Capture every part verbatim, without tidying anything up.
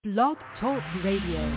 Blog Talk Radio.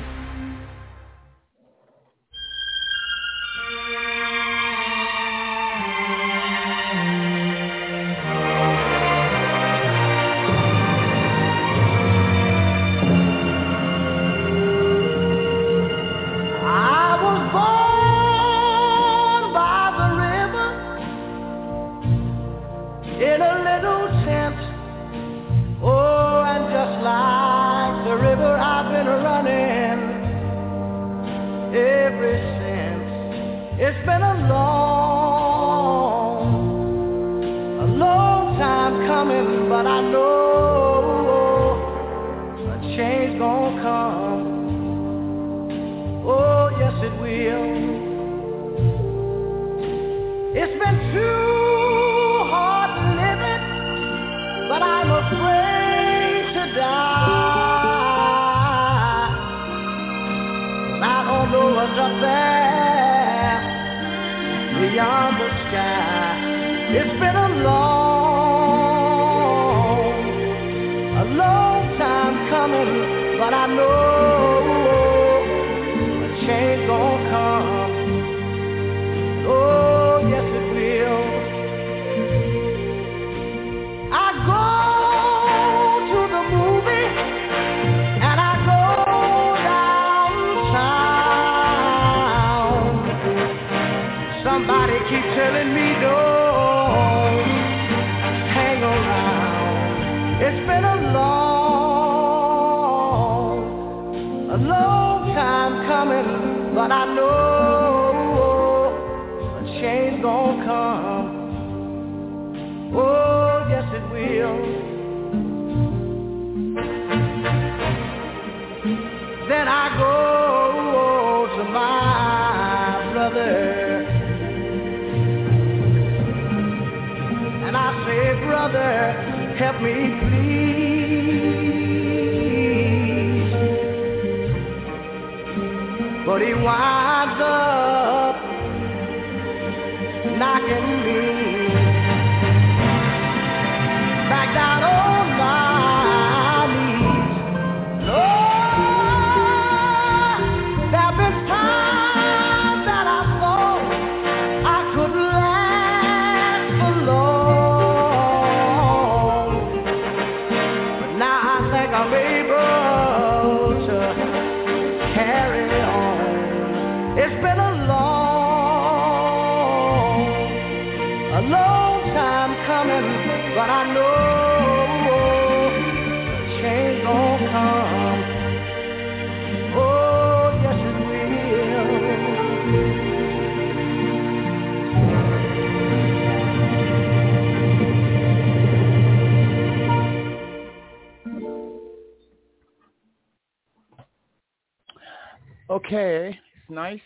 Okay, it's nice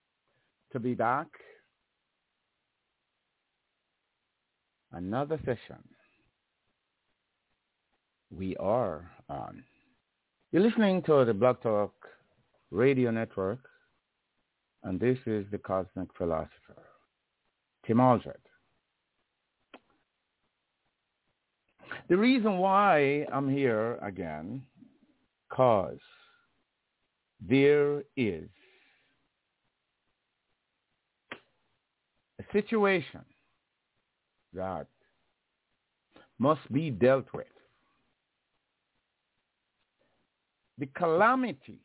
to be back. Another session. We are on. You're listening to the Blog Talk Radio Network, and this is the Cosmic Philosopher, Tim Aldred. The reason why I'm here again, cause there is a situation that must be dealt with. The calamity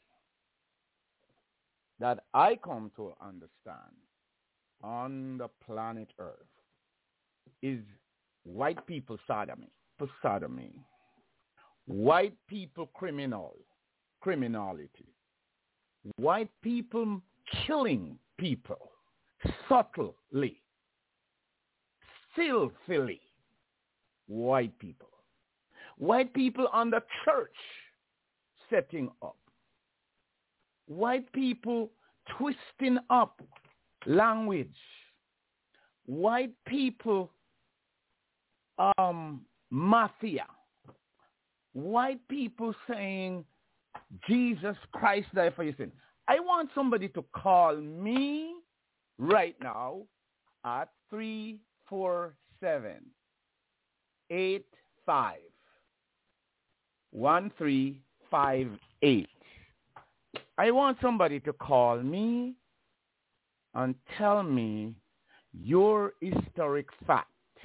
that I come to understand on the planet Earth is white people sodomy, sodomy, white people criminal, criminality. White people killing people subtly, filthily. White people. White people on the church setting up. White people twisting up language. White people um, mafia. White people saying, Jesus Christ died for your sin. I want somebody to call me right now at three four seven, eight five, one three five eight. I want somebody to call me and tell me your historic fact,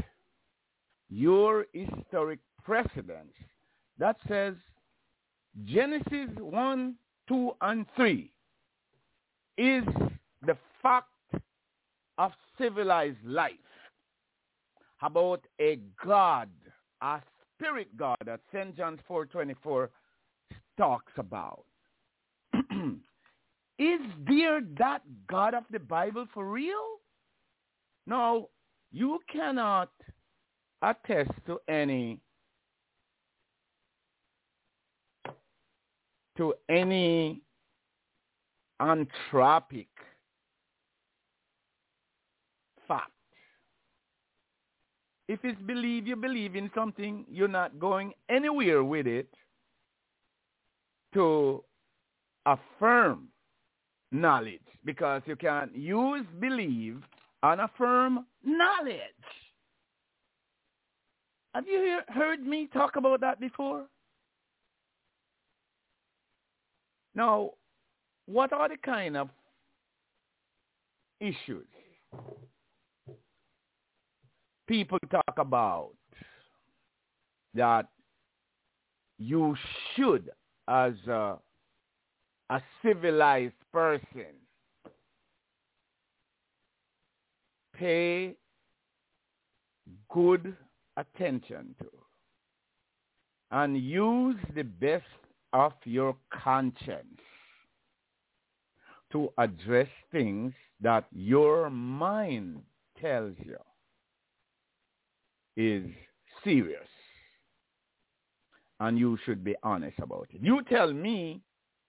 your historic precedence that says Genesis one, two, and three is the fact of civilized life about a God, a spirit God that Saint John four twenty-four talks about. Is there that God of the Bible for real? No, you cannot attest to any to any anthropic fact. If it's believe you believe in something, you're not going anywhere with it to affirm knowledge, because you can't use believe and affirm knowledge. Have you hear, heard me talk about that before? Now, what are the kind of issues people talk about that you should, as a, a civilized person, pay good attention to and use the best of your conscience to address things that your mind tells you is serious, and you should be honest about it. You tell me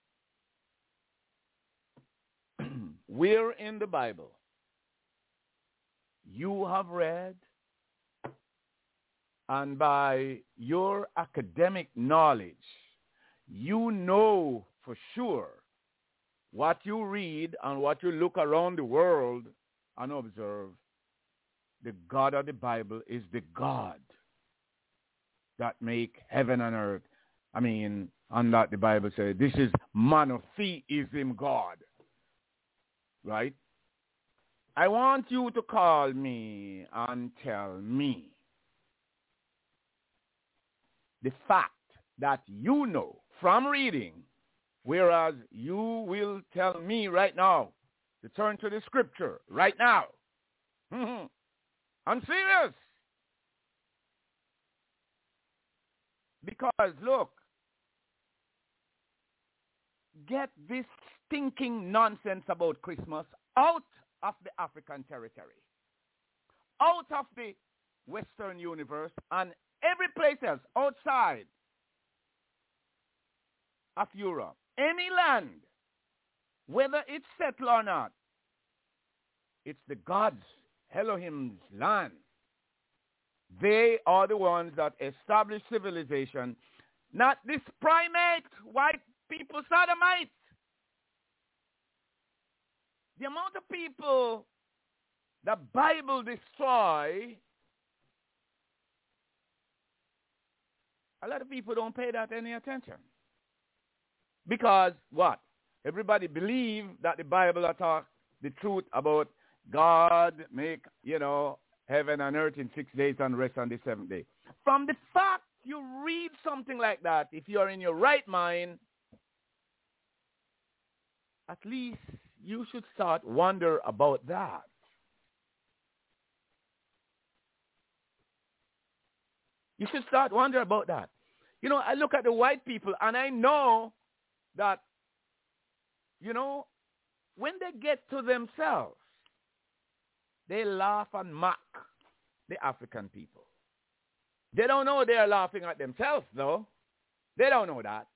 where in the Bible you have read, and by your academic knowledge, you know for sure what you read and what you look around the world and observe. The God of the Bible is the God that make heaven and earth. I mean, and that the Bible says, this is monotheism God. Right? I want you to call me and tell me the fact that you know from reading, whereas you will tell me right now to turn to the scripture right now. I'm serious. Because, look, get this stinking nonsense about Christmas out of the African territory, out of the Western universe, and every place else outside of Europe. Any land, whether it's settled or not, it's the gods, Elohim's land. They are the ones that establish civilization, not this primate, white people, sodomites. The amount of people the Bible destroy, a lot of people don't pay that any attention. Because what? Everybody believe that the Bible talk the truth about God make, you know, heaven and earth in six days and rest on the seventh day. From the fact you read something like that, if you're in your right mind, at least you should start wonder about that. You should start wonder about that. You know, I look at the white people and I know that, you know, when they get to themselves, they laugh and mock the African people. They don't know they're laughing at themselves, though. They don't know that.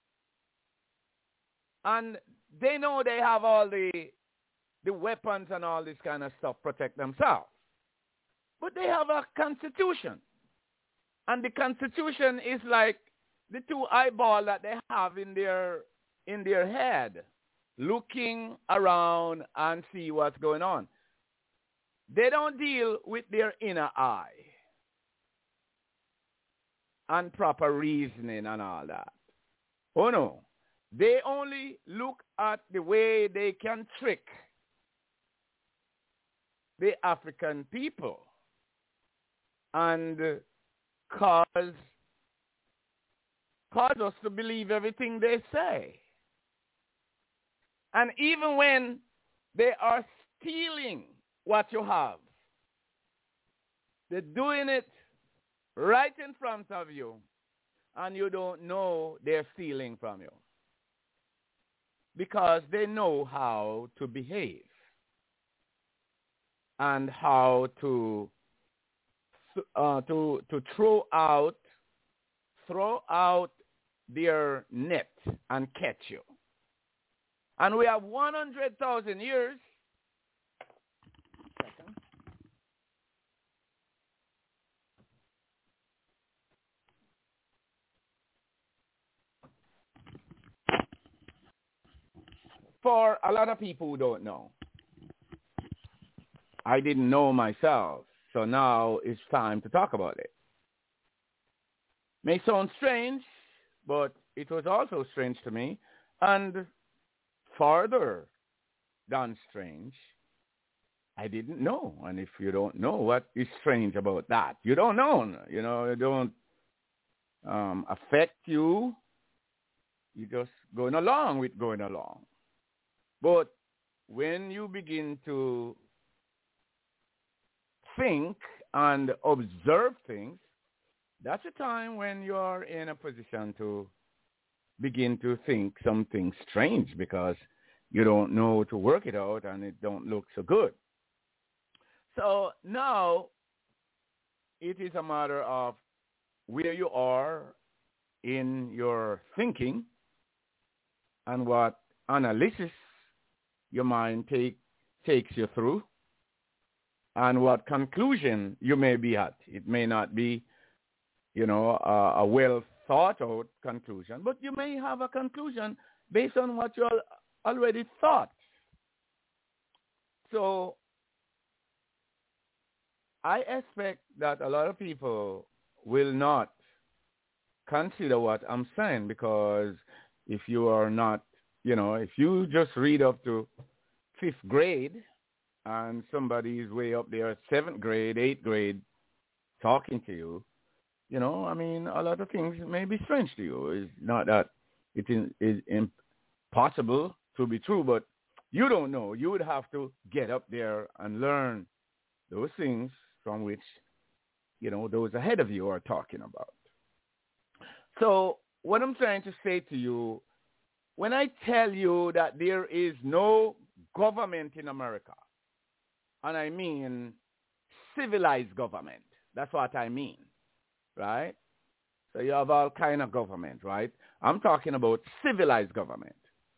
And they know they have all the, the weapons and all this kind of stuff to protect themselves. But they have a constitution. And the constitution is like the two eyeballs that they have in their, in their head, looking around and see what's going on. They don't deal with their inner eye and proper reasoning and all that. Oh no. They only look at the way they can trick the African people and cause, cause us to believe everything they say. And even when they are stealing what you have, they're doing it right in front of you, and you don't know they're stealing from you because they know how to behave and how to uh, to to throw out throw out their net and catch you. And we have one hundred thousand years. Second. For a lot of people who don't know. I didn't know myself, so now it's time to talk about it. May sound strange, but it was also strange to me. And farther than strange, I didn't know. And if you don't know what is strange about that, you don't know. You know, it don't um, affect you. You're just going along with going along. But when you begin to think and observe things, that's a time when you're in a position to begin to think something strange because you don't know to work it out and it don't look so good. So now it is a matter of where you are in your thinking and what analysis your mind take, takes you through and what conclusion you may be at. It may not be, you know, a, a well thought out conclusion, but you may have a conclusion based on what you already thought. So I expect that a lot of people will not consider what I'm saying because if you are not, you know, if you just read up to fifth grade and somebody is way up there, seventh grade, eighth grade, talking to you, you know, I mean, a lot of things may be strange to you. It's not that it is impossible to be true, but you don't know. You would have to get up there and learn those things from which, you know, those ahead of you are talking about. So what I'm trying to say to you, when I tell you that there is no government in America, and I mean civilized government, that's what I mean, right? So you have all kind of government, right? I'm talking about civilized government.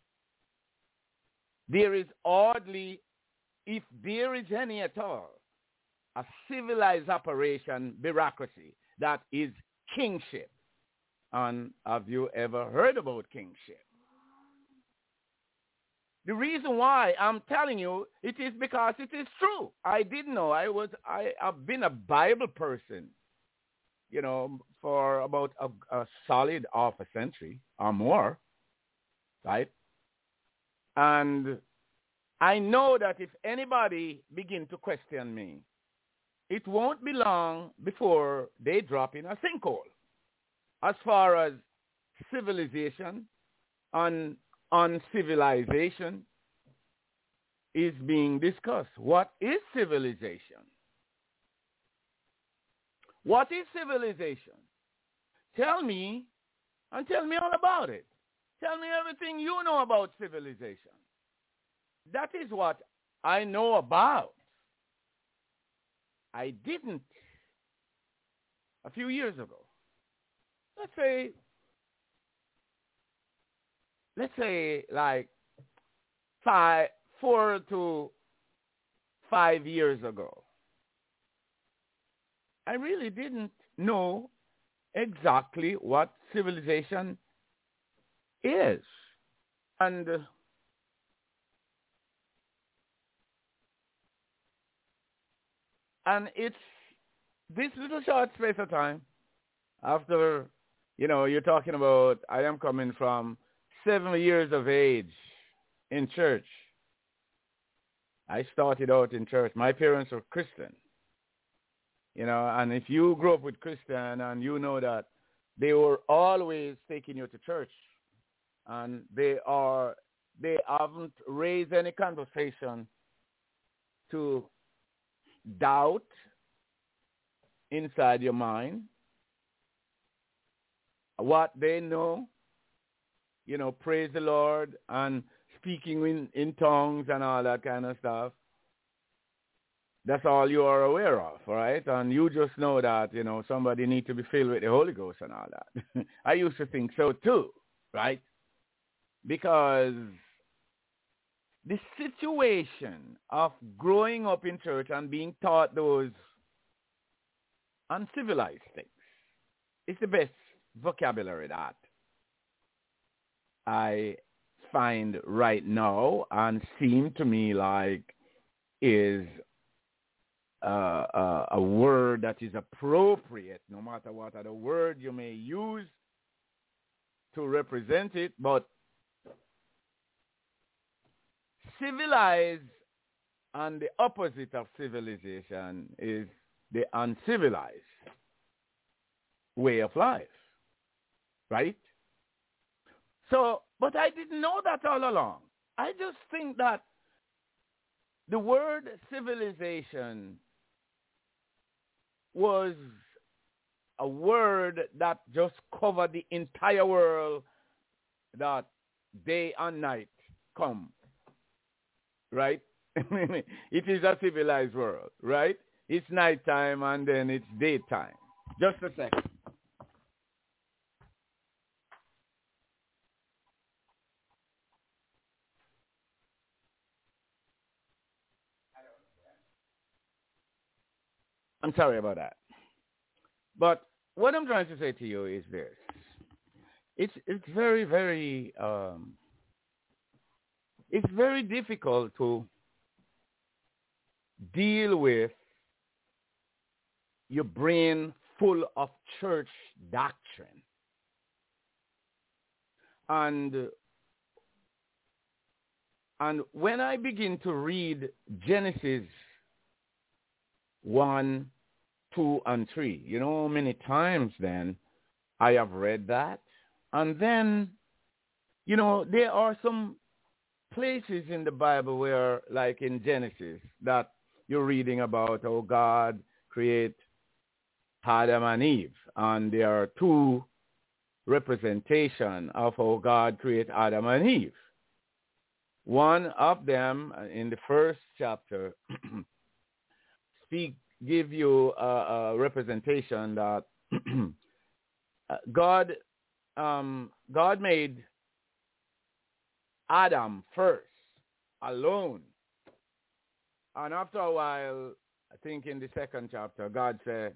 There is hardly, if there is any at all, a civilized operation bureaucracy that is kingship. And have you ever heard about kingship? The reason why I'm telling you it is because it is true. I didn't know. I was I have been a Bible person, you know, for about a, a solid half a century or more, right? And I know that if anybody begin to question me, it won't be long before they drop in a sinkhole. As far as civilization and uncivilization is being discussed. What is civilization? What is civilization? Tell me and tell me all about it. Tell me everything you know about civilization. That is what I know about. I didn't a few years ago. Let's say, let's say like five, four to five years ago. I really didn't know exactly what civilization is. And uh, and it's this little short space of time after, you know, you're talking about, I am coming from seven years of age in church. I started out in church. My parents were Christian. You know, and if you grew up with Christian and you know that they were always taking you to church, and they are, they haven't raised any conversation to doubt inside your mind what they know, you know, praise the Lord and speaking in, in tongues and all that kind of stuff. That's all you are aware of, right? And you just know that, you know, somebody needs to be filled with the Holy Ghost and all that. I used to think so too, right? Because the situation of growing up in church and being taught those uncivilized things is the best vocabulary that I find right now and seem to me like is Uh, uh, a word that is appropriate, no matter what other word you may use to represent it, but civilized and the opposite of civilization is the uncivilized way of life, right? So, but I didn't know that all along. I just think that the word civilization was a word that just covered the entire world, that day and night come, right? It is a civilized world, right? It's nighttime and then it's daytime. Just a second. I'm sorry about that. But what I'm trying to say to you is this. It's it's very, very um, it's very difficult to deal with your brain full of church doctrine. And and when I begin to read Genesis one, two, and three, you know how many times then I have read that? And then, you know, there are some places in the Bible where, like in Genesis, that you're reading about how God create Adam and Eve. And there are two representation of how God create Adam and Eve. One of them, in the first chapter, speak, give you a, a representation that God, um, God made Adam first, alone. And after a while, I think in the second chapter, God said,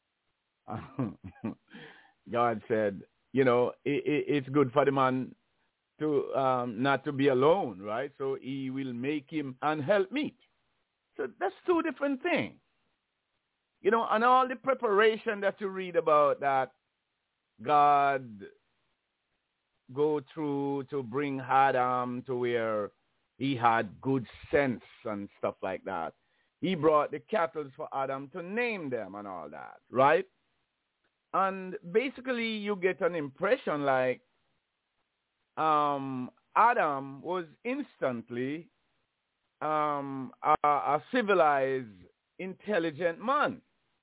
God said, you know, it, it, it's good for the man to um, not to be alone, right? So he will make him an helpmeet. So that's two different things. You know, and all the preparation that you read about that God go through to bring Adam to where he had good sense and stuff like that. He brought the cattle for Adam to name them and all that, right? And basically you get an impression like um, Adam was instantly um, a, a civilized, intelligent man.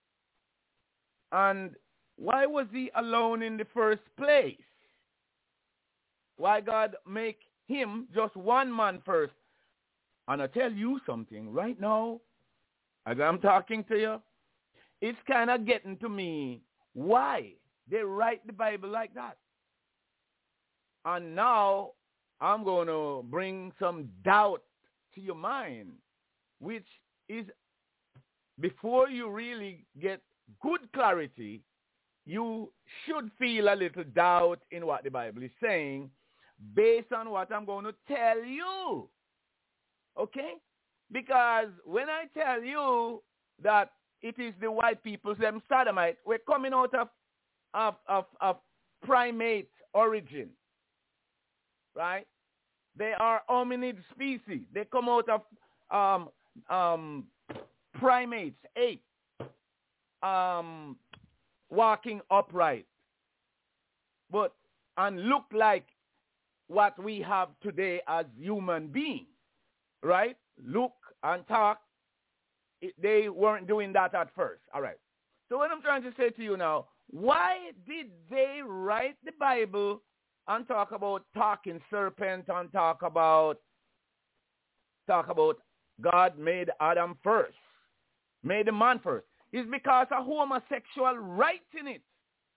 And why was he alone in the first place? Why God make him just one man first? And I tell you something right now, as I'm talking to you, it's kind of getting to me why they write the Bible like that. And now I'm going to bring some doubt to your mind, which is before you really get good clarity, you should feel a little doubt in what the Bible is saying based on what I'm going to tell you. Okay? Because when I tell you that it is the white people, them sodomites, we're coming out of, of, of, of primate origin. right? They are hominid species. They come out of um, um, primates, apes, um, walking upright, but and look like what we have today as human beings, right? Look and talk. It, they weren't doing that at first. All right. So what I'm trying to say to you now, why did they write the Bible and talk about talking serpent and talk about talk about God made Adam first, made the man first? It's because a homosexual writing it.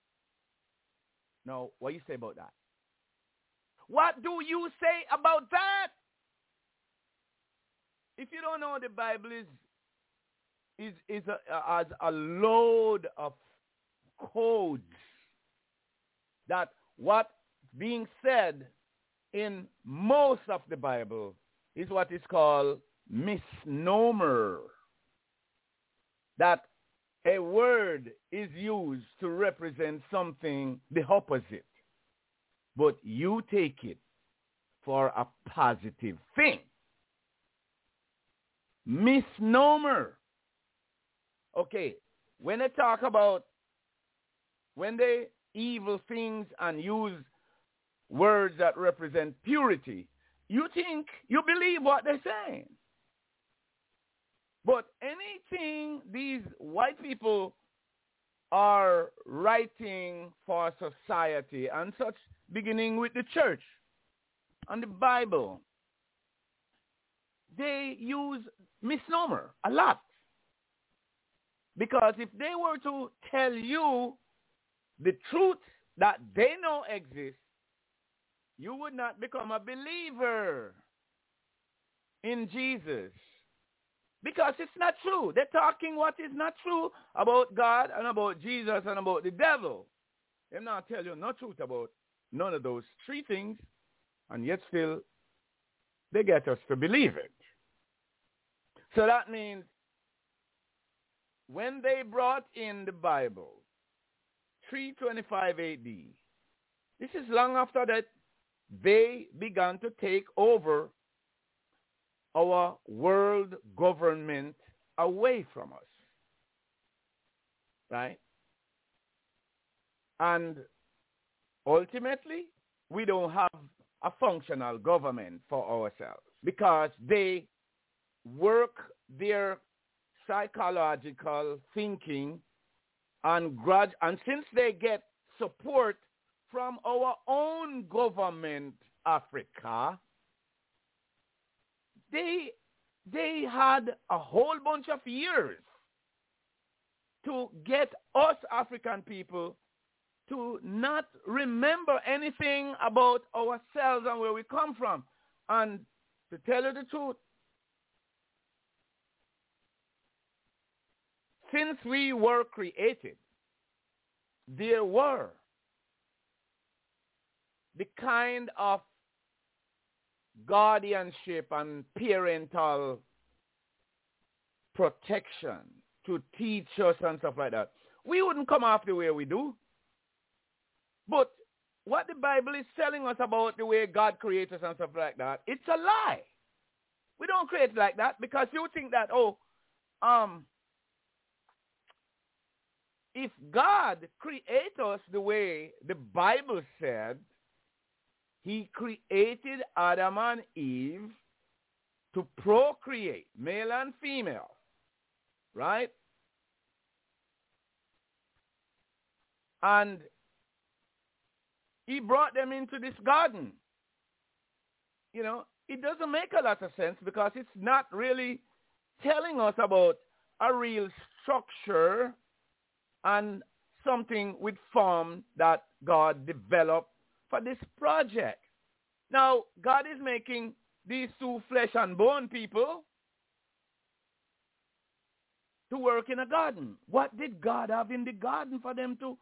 Now, what do you say about that? What do you say about that? If you don't know, the Bible is is is a, as a load of codes that what being said in most of the Bible is what is called misnomer. That a word is used to represent something the opposite, but you take it for a positive thing. Misnomer. Okay, when they talk about, when they evil things and use words that represent purity, you think, you believe what they're saying. But anything these white people are writing for society and such, beginning with the church and the Bible, they use misnomer a lot. Because if they were to tell you the truth that they know exists, you would not become a believer in Jesus. Because it's not true. They're talking what is not true about God and about Jesus and about the devil. They're not telling you no truth about none of those three things, and yet still they get us to believe it. So that means when they brought in the Bible, three twenty-five A D, this is long after that they began to take over our world government away from us, right? And ultimately, we don't have a functional government for ourselves because they work their psychological thinking and grudge, and since they get support from our own government, Africa, they they had a whole bunch of years to get us African people to not remember anything about ourselves and where we come from. And to tell you the truth, since we were created, there were the kind of guardianship and parental protection to teach us and stuff like that. We wouldn't come off the way we do. But what the Bible is telling us about the way God creates us and stuff like that, it's a lie. We don't create like that because you think that, oh, um, if God created us the way the Bible said, he created Adam and Eve to procreate, male and female, right? And he brought them into this garden. You know, it doesn't make a lot of sense because it's not really telling us about a real structure and something with form that God developed for this project. Now, God is making these two flesh and bone people to work in a garden. What did God have in the garden for them to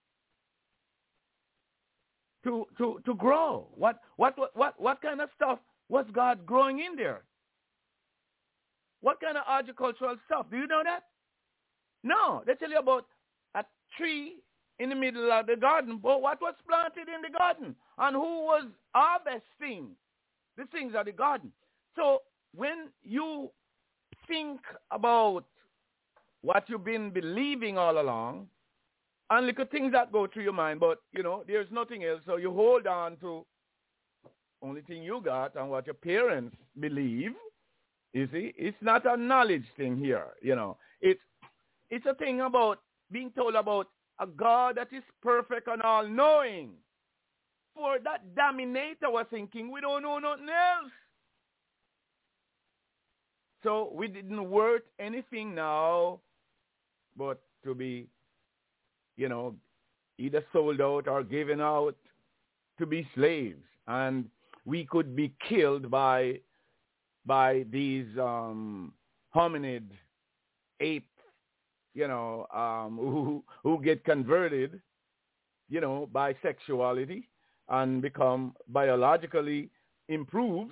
to to, to grow? What, what what what what kind of stuff was God growing in there? What kind of agricultural stuff? Do you know that? No. They tell you about a tree in the middle of the garden. But what was planted in the garden? And who was harvesting the things of the garden? So when you think about what you've been believing all along, and little things that go through your mind, but, you know, there's nothing else. So you hold on to only thing you got and what your parents believe. You see, it's not a knowledge thing here, you know. It's, it's a thing about being told about a God that is perfect and all-knowing. For that dominator was thinking, we don't know nothing else. So we didn't worth anything now but to be, you know, either sold out or given out to be slaves. And we could be killed by by these um, hominid ape, you know, um, who, who get converted, you know, by sexuality and become biologically improved.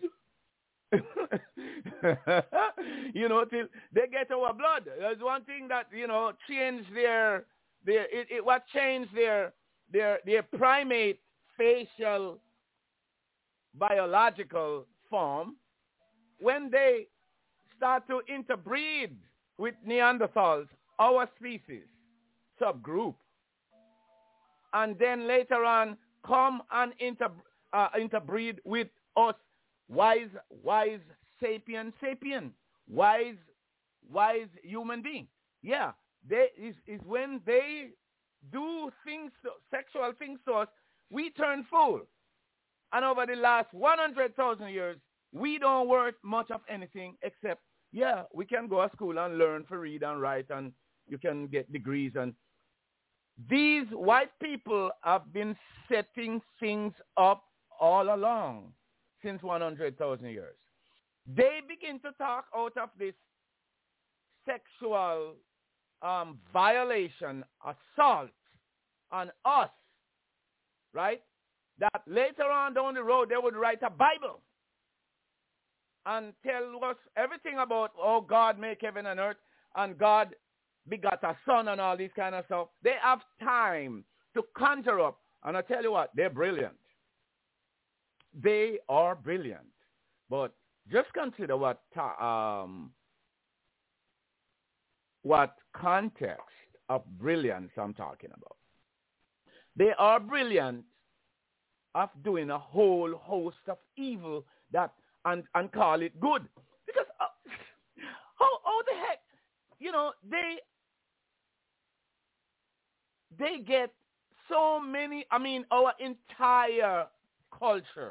You know, till they get our blood. There's one thing that, you know, changed their, their it, it what changed their their their primate facial biological form when they start to interbreed with Neanderthals, our species subgroup, and then later on come and inter, uh, interbreed with us, wise, wise sapien, sapien, wise, wise human being. Yeah, they is is when they do things, to, sexual things to us, we turn fool. And over the last one hundred thousand years, we don't worth much of anything except, yeah, we can go to school and learn to read and write, and you can get degrees. And these white people have been setting things up all along since one hundred thousand years. They begin to talk out of this sexual um, violation, assault on us, right? That later on down the road, they would write a Bible and tell us everything about, oh, God made heaven and earth, and God begot a son and all this kind of stuff. They have time to conjure up. And I tell you what, they're brilliant. They are brilliant. But just consider what um, what context of brilliance I'm talking about. They are brilliant of doing a whole host of evil that and, and call it good. Because uh, how, how the heck, you know, they they get so many, I mean, our entire culture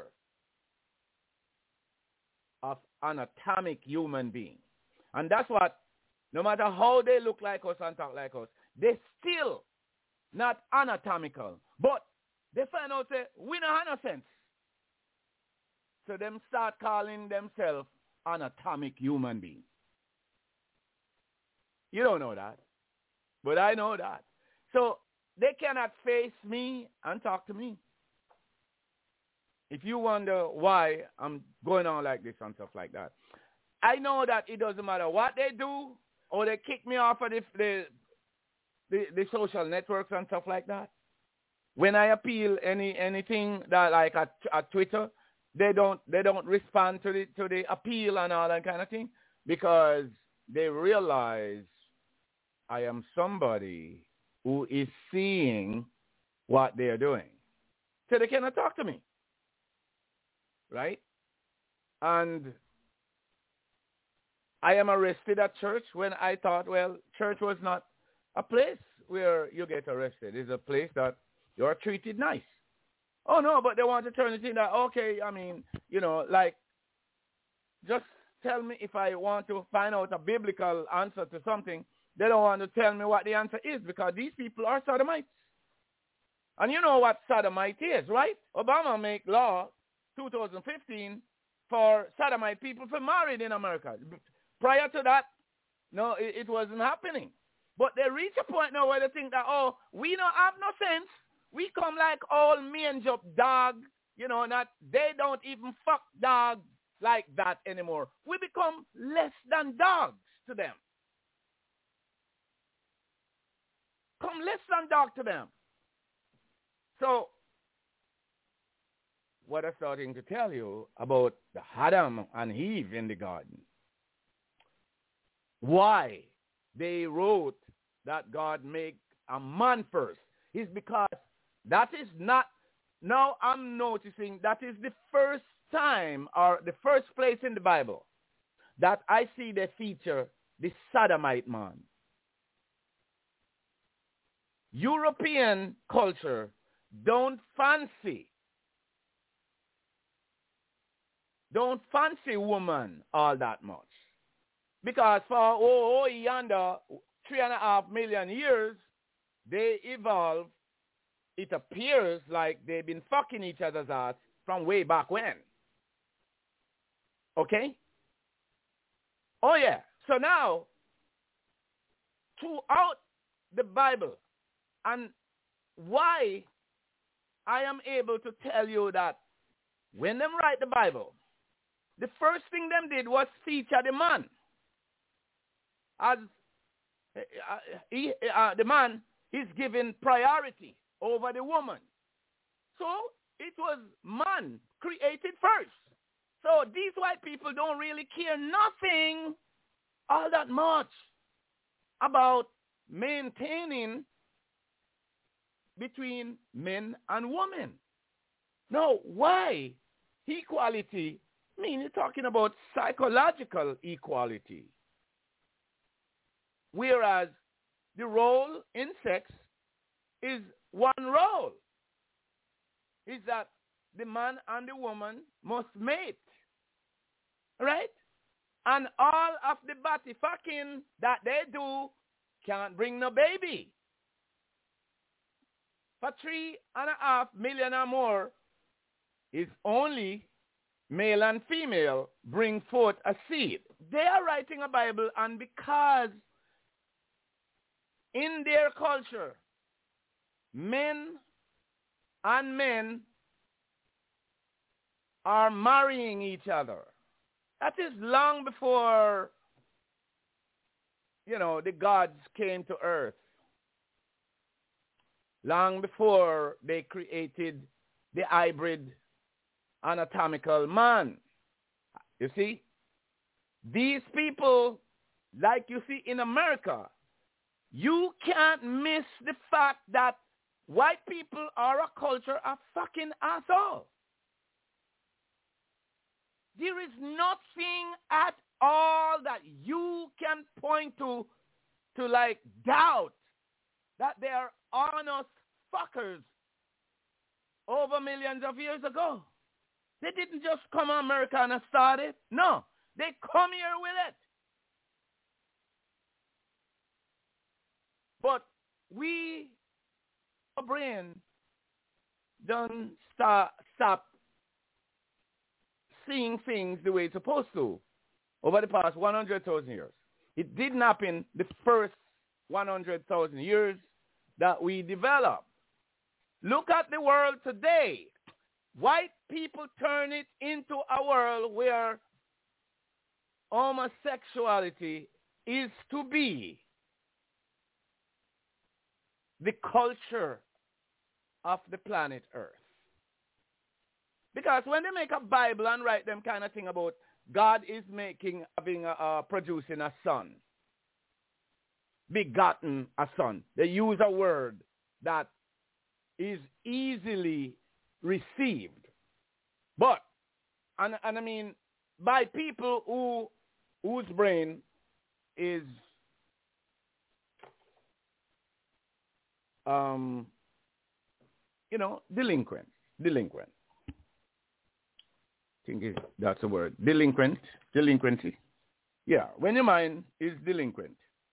of anatomic human being. And that's what, no matter how they look like us and talk like us, they still not anatomical. But they find out that we don't have no sense. So them start calling themselves anatomic human beings. You don't know that. But I know that. So they cannot face me and talk to me. If you wonder why I'm going on like this and stuff like that, I know that it doesn't matter what they do, or they kick me off of the, the, the, the social networks and stuff like that. When I appeal any anything that like at, at Twitter, they don't they don't respond to the to the appeal and all that kind of thing, because they realize I am somebody who is seeing what they're doing. So they cannot talk to me. Right? And I am arrested at church when I thought, well, church was not a place where you get arrested. It's a place that you're treated nice. Oh, no, but they want to turn it in that, okay, I mean, you know, like, just tell me if I want to find out a biblical answer to something. They don't want to tell me what the answer is, because these people are sodomites. And you know what sodomite is, right? Obama make law two thousand fifteen for sodomite people to marry in America. Prior to that, no, it, it wasn't happening. But they reach a point now where they think that, oh, we don't have no sense. We come like all mange up dog, you know, not they don't even fuck dogs like that anymore. We become less than dogs to them. Come less than dog to them. So, what I'm starting to tell you about the Adam and Eve in the garden, why they wrote that God make a man first, is because that is not, now I'm noticing that is the first time or the first place in the Bible that I see they feature the sodomite man. European culture don't fancy, don't fancy woman all that much. Because for oh, oh yonder three and a half million years, they evolved. It appears like they've been fucking each other's ass from way back when. Okay? Oh yeah. So now, throughout the Bible, and why I am able to tell you that when them write the Bible, the first thing them did was feature the man. As uh, he, uh, the man is given priority over the woman. So it was man created first. So these white people don't really care nothing all that much about maintaining between men and women. Now, why equality? I mean, you're talking about psychological equality. Whereas the role in sex is one role. Is that the man and the woman must mate. Right? And all of the body fucking that they do can't bring no baby. For three and a half million or more is only male and female bring forth a seed. They are writing a Bible, and because in their culture, men and men are marrying each other. That is long before, you know, the gods came to earth. Long before they created the hybrid anatomical man. You see? These people, like you see in America, you can't miss the fact that white people are a culture of fucking asshole. There is nothing at all that you can point to to like doubt that they are honest fuckers over millions of years ago. They didn't just come to America and start it. No, they come here with it. But we, our brain, don't start, stop seeing things the way it's supposed to over the past one hundred thousand years. It didn't happen the first one hundred thousand years that we developed. Look at the world today. White people turn it into a world where homosexuality is to be the culture of the planet Earth. Because when they make a Bible and write them kind of thing about God is making, having a, uh, producing a son, begotten a son, they use a word that is easily received. But, and, and I mean, by people who whose brain is um, you know, delinquent, delinquent. I think it, that's a word. Delinquent, delinquency. Yeah, when your mind is delinquent,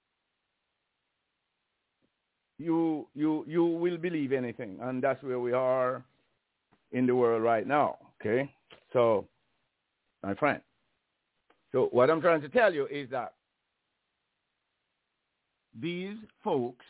you you you will believe anything, and that's where we are in the world right now. Okay, so my friend. So what I'm trying to tell you is that these folks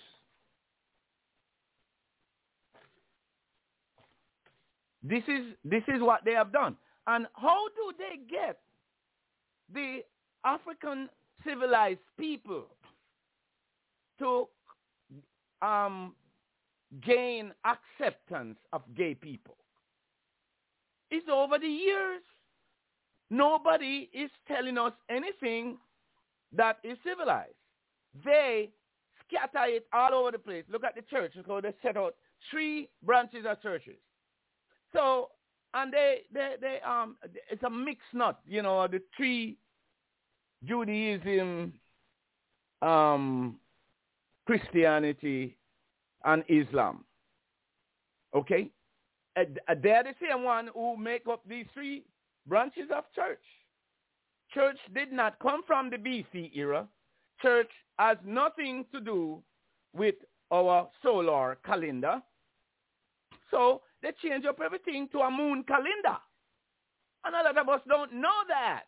This is this is what they have done. And how do they get the African civilized people to um, gain acceptance of gay people? It's over the years. Nobody is telling us anything that is civilized. They scatter it all over the place. Look at the church. So they set out three branches of churches. So, and they, they, they, um, it's a mixed nut, you know, the three, Judaism, um, Christianity, and Islam. Okay? Uh, they're the same one who make up these three branches of church. Church did not come from the B C era. Church has nothing to do with our solar calendar. So they change up everything to a moon calendar. And a lot of us don't know that.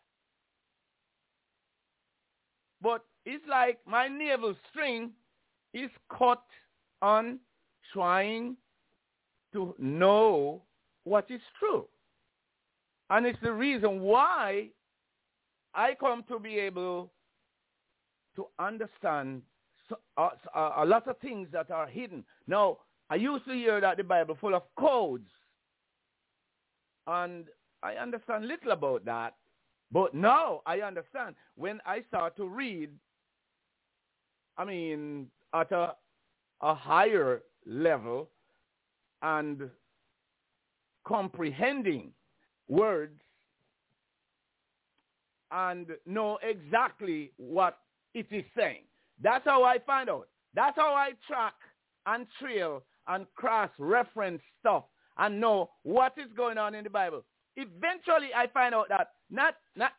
But it's like my navel string is cut on trying to know what is true. And it's the reason why I come to be able to understand so, uh, a lot of things that are hidden. Now, I used to hear that the Bible is full of codes. And I understand little about that. But now I understand. When I start to read, I mean, at a, a higher level and comprehending words and know exactly what it is saying. That's how I find out. That's how I track and trail and cross-reference stuff and know what is going on in the Bible. Eventually, I find out that not, not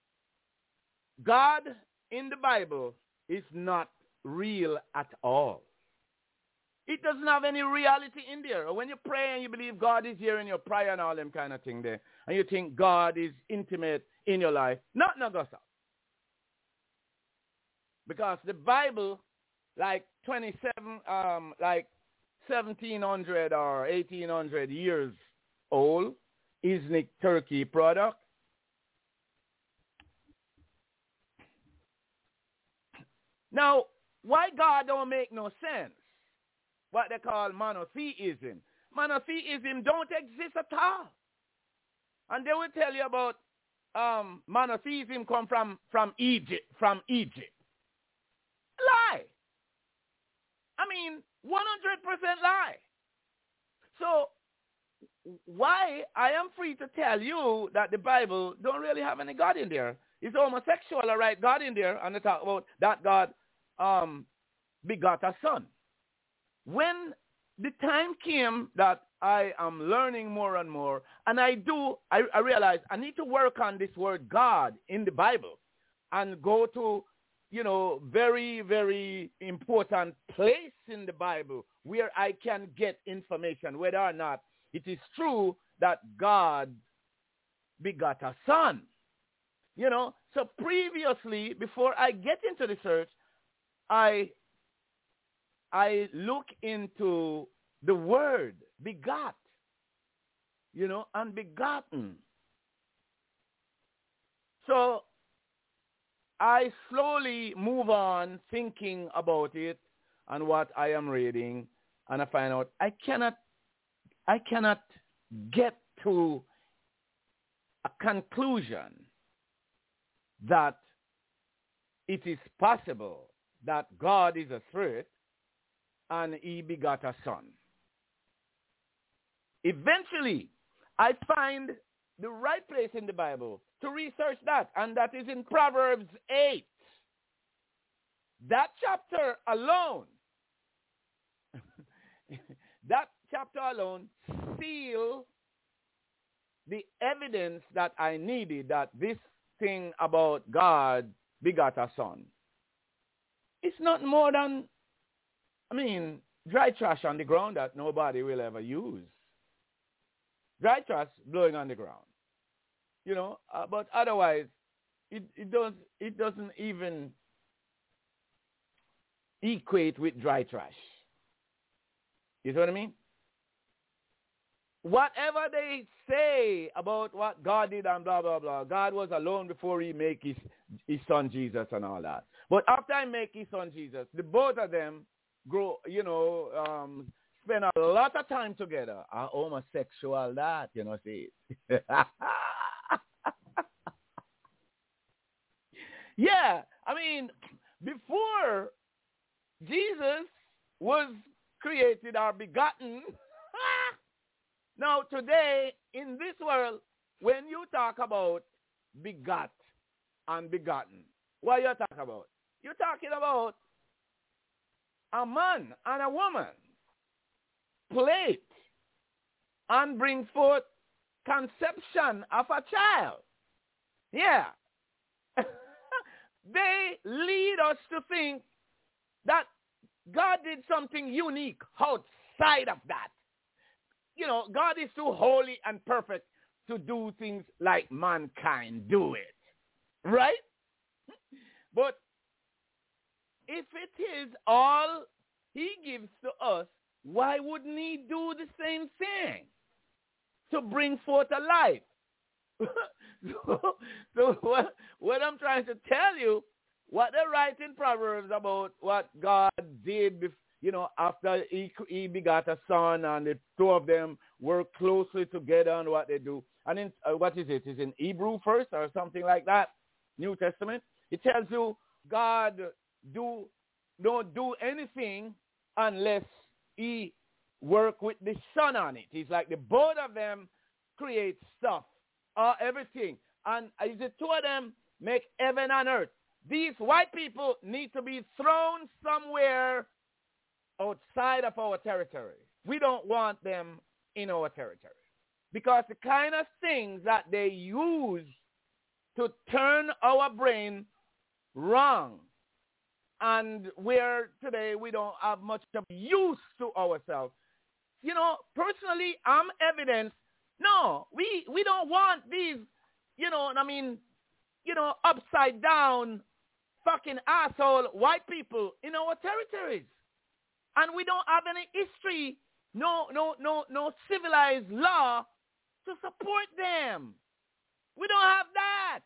God in the Bible is not real at all. It doesn't have any reality in there. When you pray and you believe God is here in your prayer and all them kind of thing there, and you think God is intimate in your life, not no goes up. Because the Bible, like twenty-seven, um, like seventeen hundred or eighteen hundred years old, ethnic Turkey product. Now, why God don't make no sense? What they call monotheism. Monotheism don't exist at all. And they will tell you about um, monotheism come from, from Egypt, from Egypt. Lie. I mean, one hundred percent lie. So, why I am free to tell you that the Bible don't really have any God in there. It's homosexual, all right, God in there, and they talk about that God um, begot a son. When the time came that I am learning more and more, and I do, I, I realize I need to work on this word God in the Bible and go to, you know, very, very important place in the Bible where I can get information, whether or not it is true that God begot a son. You know, so previously, before I get into the church, I I look into the word begot, you know, and begotten. So I slowly move on thinking about it and what I am reading, and I find out I cannot, I cannot get to a conclusion that it is possible that God is a spirit and he begot a son. Eventually, I find the right place in the Bible to research that, and that is in Proverbs eight. That chapter alone, that chapter alone sealed the evidence that I needed that this thing about God begot a son. It's not more than, I mean, dry trash on the ground that nobody will ever use. Dry trash blowing on the ground. You know, uh, but otherwise, it, it, does, it doesn't even equate with dry trash. You see what I mean? Whatever they say about what God did and blah, blah, blah, God was alone before he made his, his son Jesus and all that. But after I make his son Jesus, the both of them grow, you know, um, spend a lot of time together. Are homosexual that, you know, see it. Yeah, I mean, before Jesus was created or begotten, now today in this world, when you talk about begot and begotten, what you talking about? You're talking about a man and a woman plate and bring forth conception of a child. Yeah. They lead us to think that God did something unique outside of that. You know, God is too holy and perfect to do things like mankind do it. Right? But if it is all he gives to us, why wouldn't he do the same thing to bring forth a life? so so what, what I'm trying to tell you, what they write in Proverbs about what God did, you know, after he, he begot a son and the two of them work closely together on what they do. And in, uh, what is it? It's in Hebrew first or something like that, New Testament. It tells you God do don't do anything unless he work with the son on it. It's like the both of them create stuff, uh, everything. And is the two of them make heaven and earth. These white people need to be thrown somewhere outside of our territory. We don't want them in our territory. Because the kind of things that they use to turn our brain wrong, and where today we don't have much of use to ourselves. You know, personally, I'm evidence. No, we, we don't want these, you know, I mean, you know, upside down fucking asshole white people in our territories. And we don't have any history, no, no, no, no civilized law to support them. We don't have that.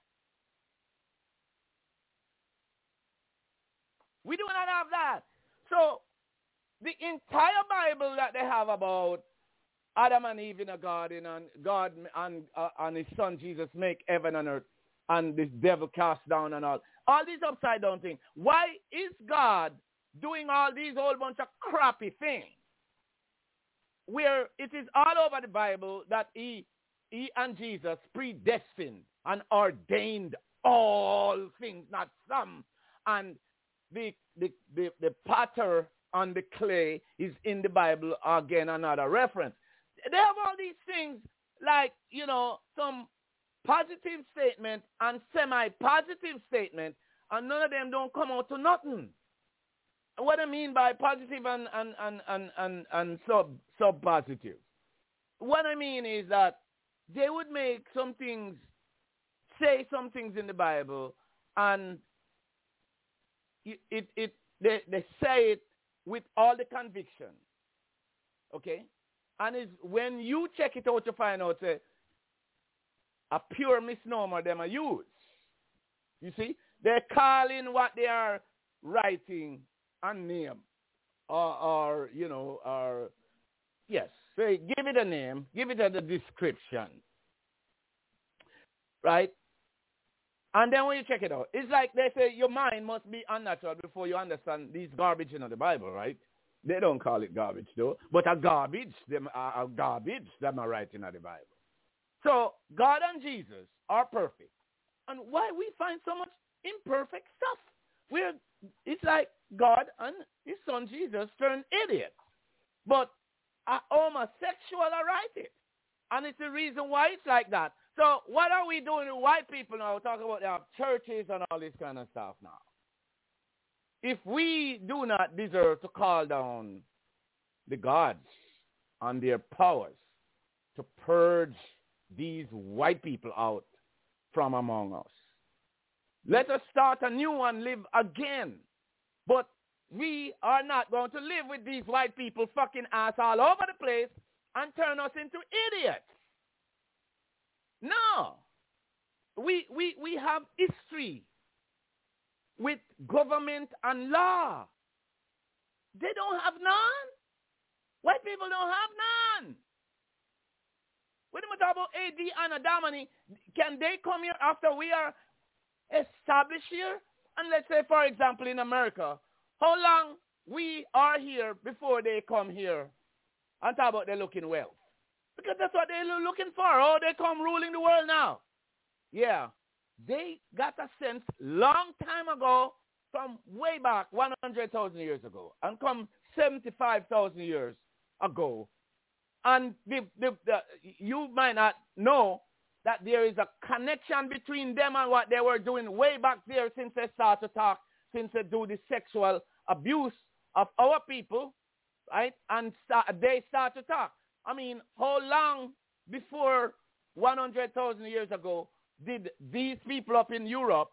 We do not have that. So the entire Bible that they have about Adam and Eve in a garden and God and, uh, and his son Jesus make heaven and earth and this devil cast down and all, all these upside down things. Why is God doing all these whole bunch of crappy things where it is all over the Bible that he, he and Jesus predestined and ordained all things, not some, and The, the, the, the potter on the clay is in the Bible, again, another reference. They have all these things like, you know, some positive statement and semi-positive statement, and none of them don't come out to nothing. What I mean by positive and, and, and, and, and, and sub, sub-positive, what I mean is that they would make some things, say some things in the Bible, and It, it, it, they, they say it with all the conviction, okay? And it's when you check it out to find out uh, a pure misnomer them are used. You see? They're calling what they are writing a name or, or you know, or, yes, say, give it a name, give it a, a description, right? And then when you check it out, it's like they say your mind must be unnatural before you understand these garbage in the Bible, right? They don't call it garbage, though. But a garbage, them are a garbage, them are writing in the Bible. So God and Jesus are perfect. And why we find so much imperfect stuff? Where it's like God and his son Jesus turned idiots. But a homosexual are write it. And it's the reason why it's like that. So what are we doing with white people now? Talking about their churches and all this kind of stuff now. If we do not deserve to call down the gods and their powers to purge these white people out from among us, let us start a new one, live again. But we are not going to live with these white people fucking ass all over the place and turn us into idiots. No. We, we, we have history with government and law. They don't have none. White people don't have none. When we talk about A D and Adamani, can they come here after we are established here? And let's say, for example, in America, how long we are here before they come here and talk about they're looking wealth? Because that's what they're looking for. Oh, they come ruling the world now. Yeah. They got a sense long time ago from way back one hundred thousand years ago and come seventy-five thousand years ago. And the, the, the, you might not know that there is a connection between them and what they were doing way back there since they start to talk, since they do the sexual abuse of our people, right? And start, they start to talk. I mean, how long before one hundred thousand years ago did these people up in Europe,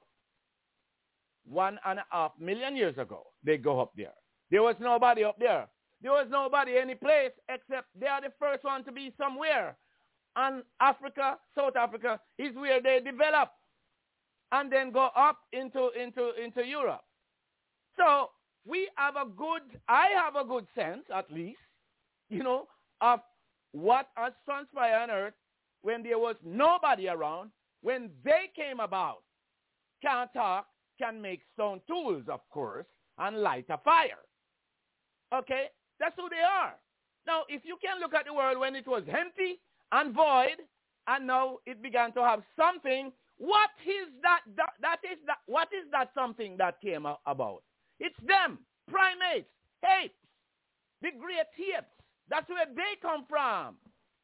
one and a half million years ago, they go up there? There was nobody up there. There was nobody any place except they are the first one to be somewhere. And Africa, South Africa, is where they develop and then go up into, into, into Europe. So we have a good, I have a good sense, at least, you know, of what has transpired on earth when there was nobody around, when they came about. Can talk, can make stone tools, of course, and light a fire. Okay? That's who they are. Now, if you can look at the world when it was empty and void, and now it began to have something, what is that, that, that is that, what is that something that came about? It's them, primates, apes, the great apes. That's where they come from.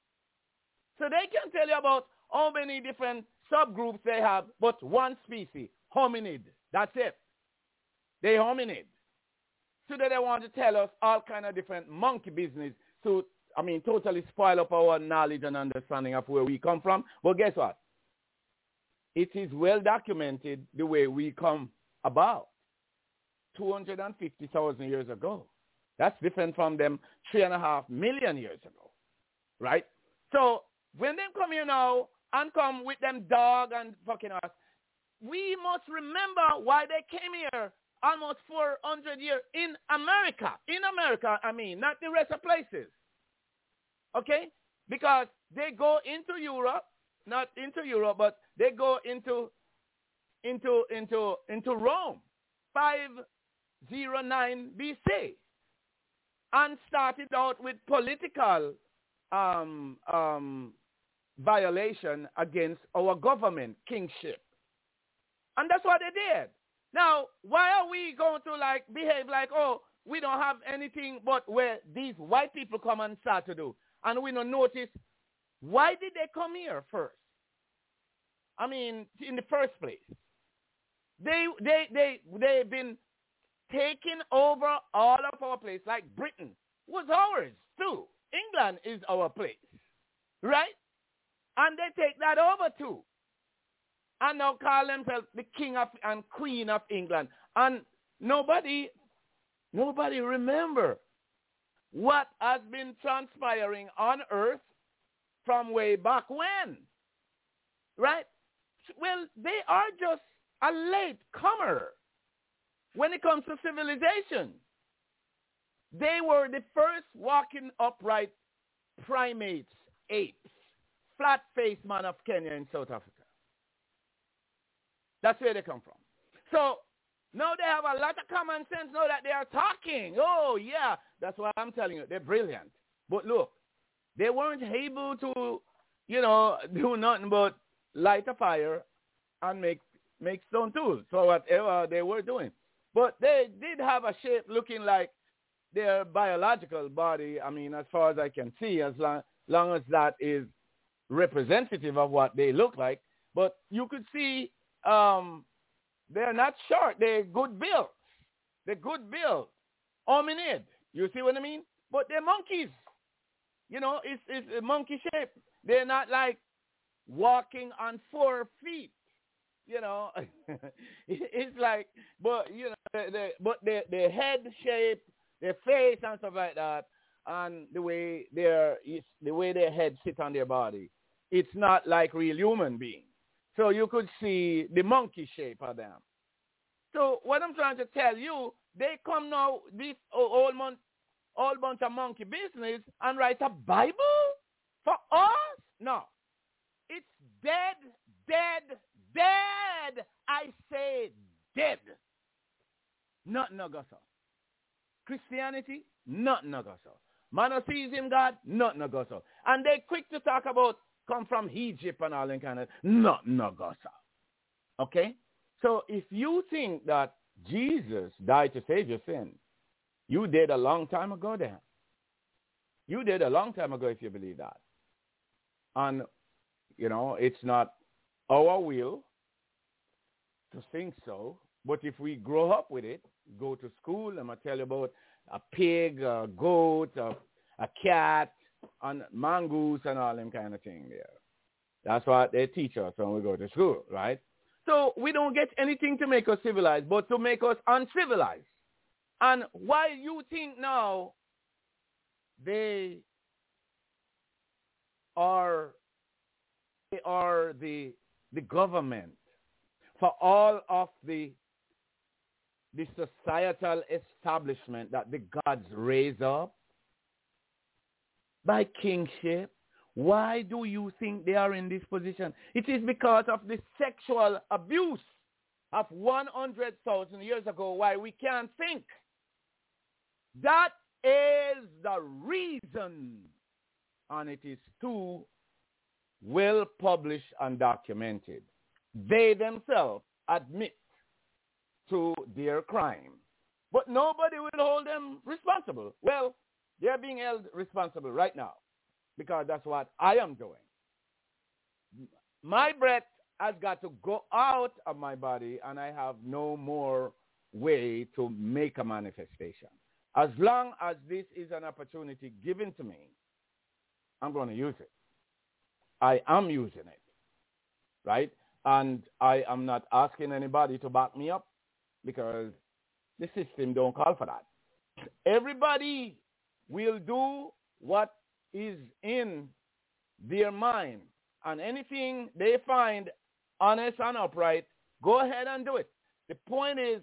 So they can tell you about how many different subgroups they have, but one species, hominid. That's it. They hominid. So that they want to tell us all kind of different monkey business to, I mean, totally spoil up our knowledge and understanding of where we come from. But guess what? It is well documented the way we come about two hundred fifty thousand years ago. That's different from them three and a half million years ago, right? So when they come here now and come with them dog and fucking us, we must remember why they came here almost four hundred years in America. In America, I mean, not the rest of places. Okay? Because they go into Europe, not into Europe, but they go into into into into Rome, five oh nine B C, and started out with political um, um, violation against our government, kingship. And that's what they did. Now, why are we going to like behave like, oh, we don't have anything but where these white people come and start to do? And we don't notice, why did they come here first? I mean, in the first place. They, they, they, they've been taking over all of our place, like Britain was ours too. England is our place, right? And they take that over too. And now call themselves the king of and queen of England. And nobody, nobody remember what has been transpiring on earth from way back when, right? Well, they are just a late comer when it comes to civilization. They were the first walking upright primates, apes, flat-faced man of Kenya in South Africa. That's where they come from. So now they have a lot of common sense now that they are talking. Oh, yeah, that's what I'm telling you. They're brilliant. But look, they weren't able to, you know, do nothing but light a fire and make, make stone tools for whatever they were doing. But they did have a shape looking like their biological body. I mean, as far as I can see, as long, long as that is representative of what they look like. But you could see um, they're not short. They're good built. They're good built. Hominid. You see what I mean? But they're monkeys. You know, it's, it's a monkey shape. They're not like walking on four feet. You know, it's like, but, you know, they, they, but their, their head shape, their face and stuff like that, and the way their, the way their head sit on their body, it's not like real human beings. So you could see the monkey shape of them. So what I'm trying to tell you, they come now, this old man, all bunch of monkey business and write a Bible for us? No. It's dead, dead, dead. I say dead. Not no go so. Christianity, not no go so. Monotheism God, not no go so. And they quick to talk about come from Egypt and all that kind of, not no go so. Okay? So if you think that Jesus died to save your sin, you did a long time ago then. You did a long time ago if you believe that. And, you know, it's not our will to think so, but if we grow up with it, go to school, I'm going to tell you about a pig, a goat, a, a cat, and mongoose and all them kind of thing there. That's what they teach us when we go to school, right? So we don't get anything to make us civilized, but to make us uncivilized. And while you think now they are they are the the government for all of the the societal establishment that the gods raise up by kingship, why do you think they are in this position? It is because of the sexual abuse of one hundred thousand years ago why we can't think. That is the reason, and it is too well published and documented. They themselves admit to their crime, but nobody will hold them responsible. Well, they're being held responsible right now because that's what I am doing. My breath has got to go out of my body, and I have no more way to make a manifestation. As long as this is an opportunity given to me, I'm going to use it. I am using it, right? And I am not asking anybody to back me up because the system don't call for that. Everybody will do what is in their mind, and anything they find honest and upright, go ahead and do it. The point is,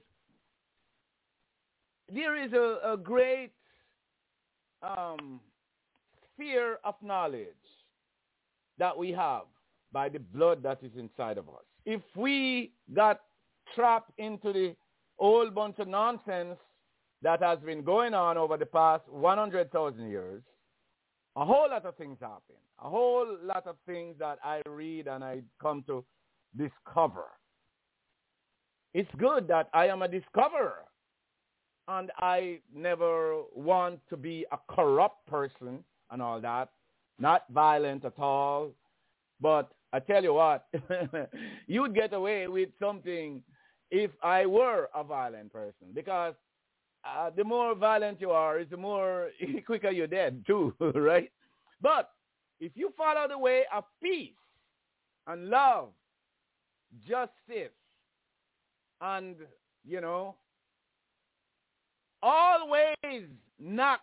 there is a, a great um, sphere of knowledge that we have by the blood that is inside of us. If we got trapped into the whole bunch of nonsense that has been going on over the past one hundred thousand years, a whole lot of things happen. A whole lot of things that I read and I come to discover. It's good that I am a discoverer. And I never want to be a corrupt person and all that. Not violent at all. But I tell you what, you'd get away with something if I were a violent person. Because uh, the more violent you are, is the more quicker you're dead too, right? But if you follow the way of peace and love, justice, and, you know, always knock,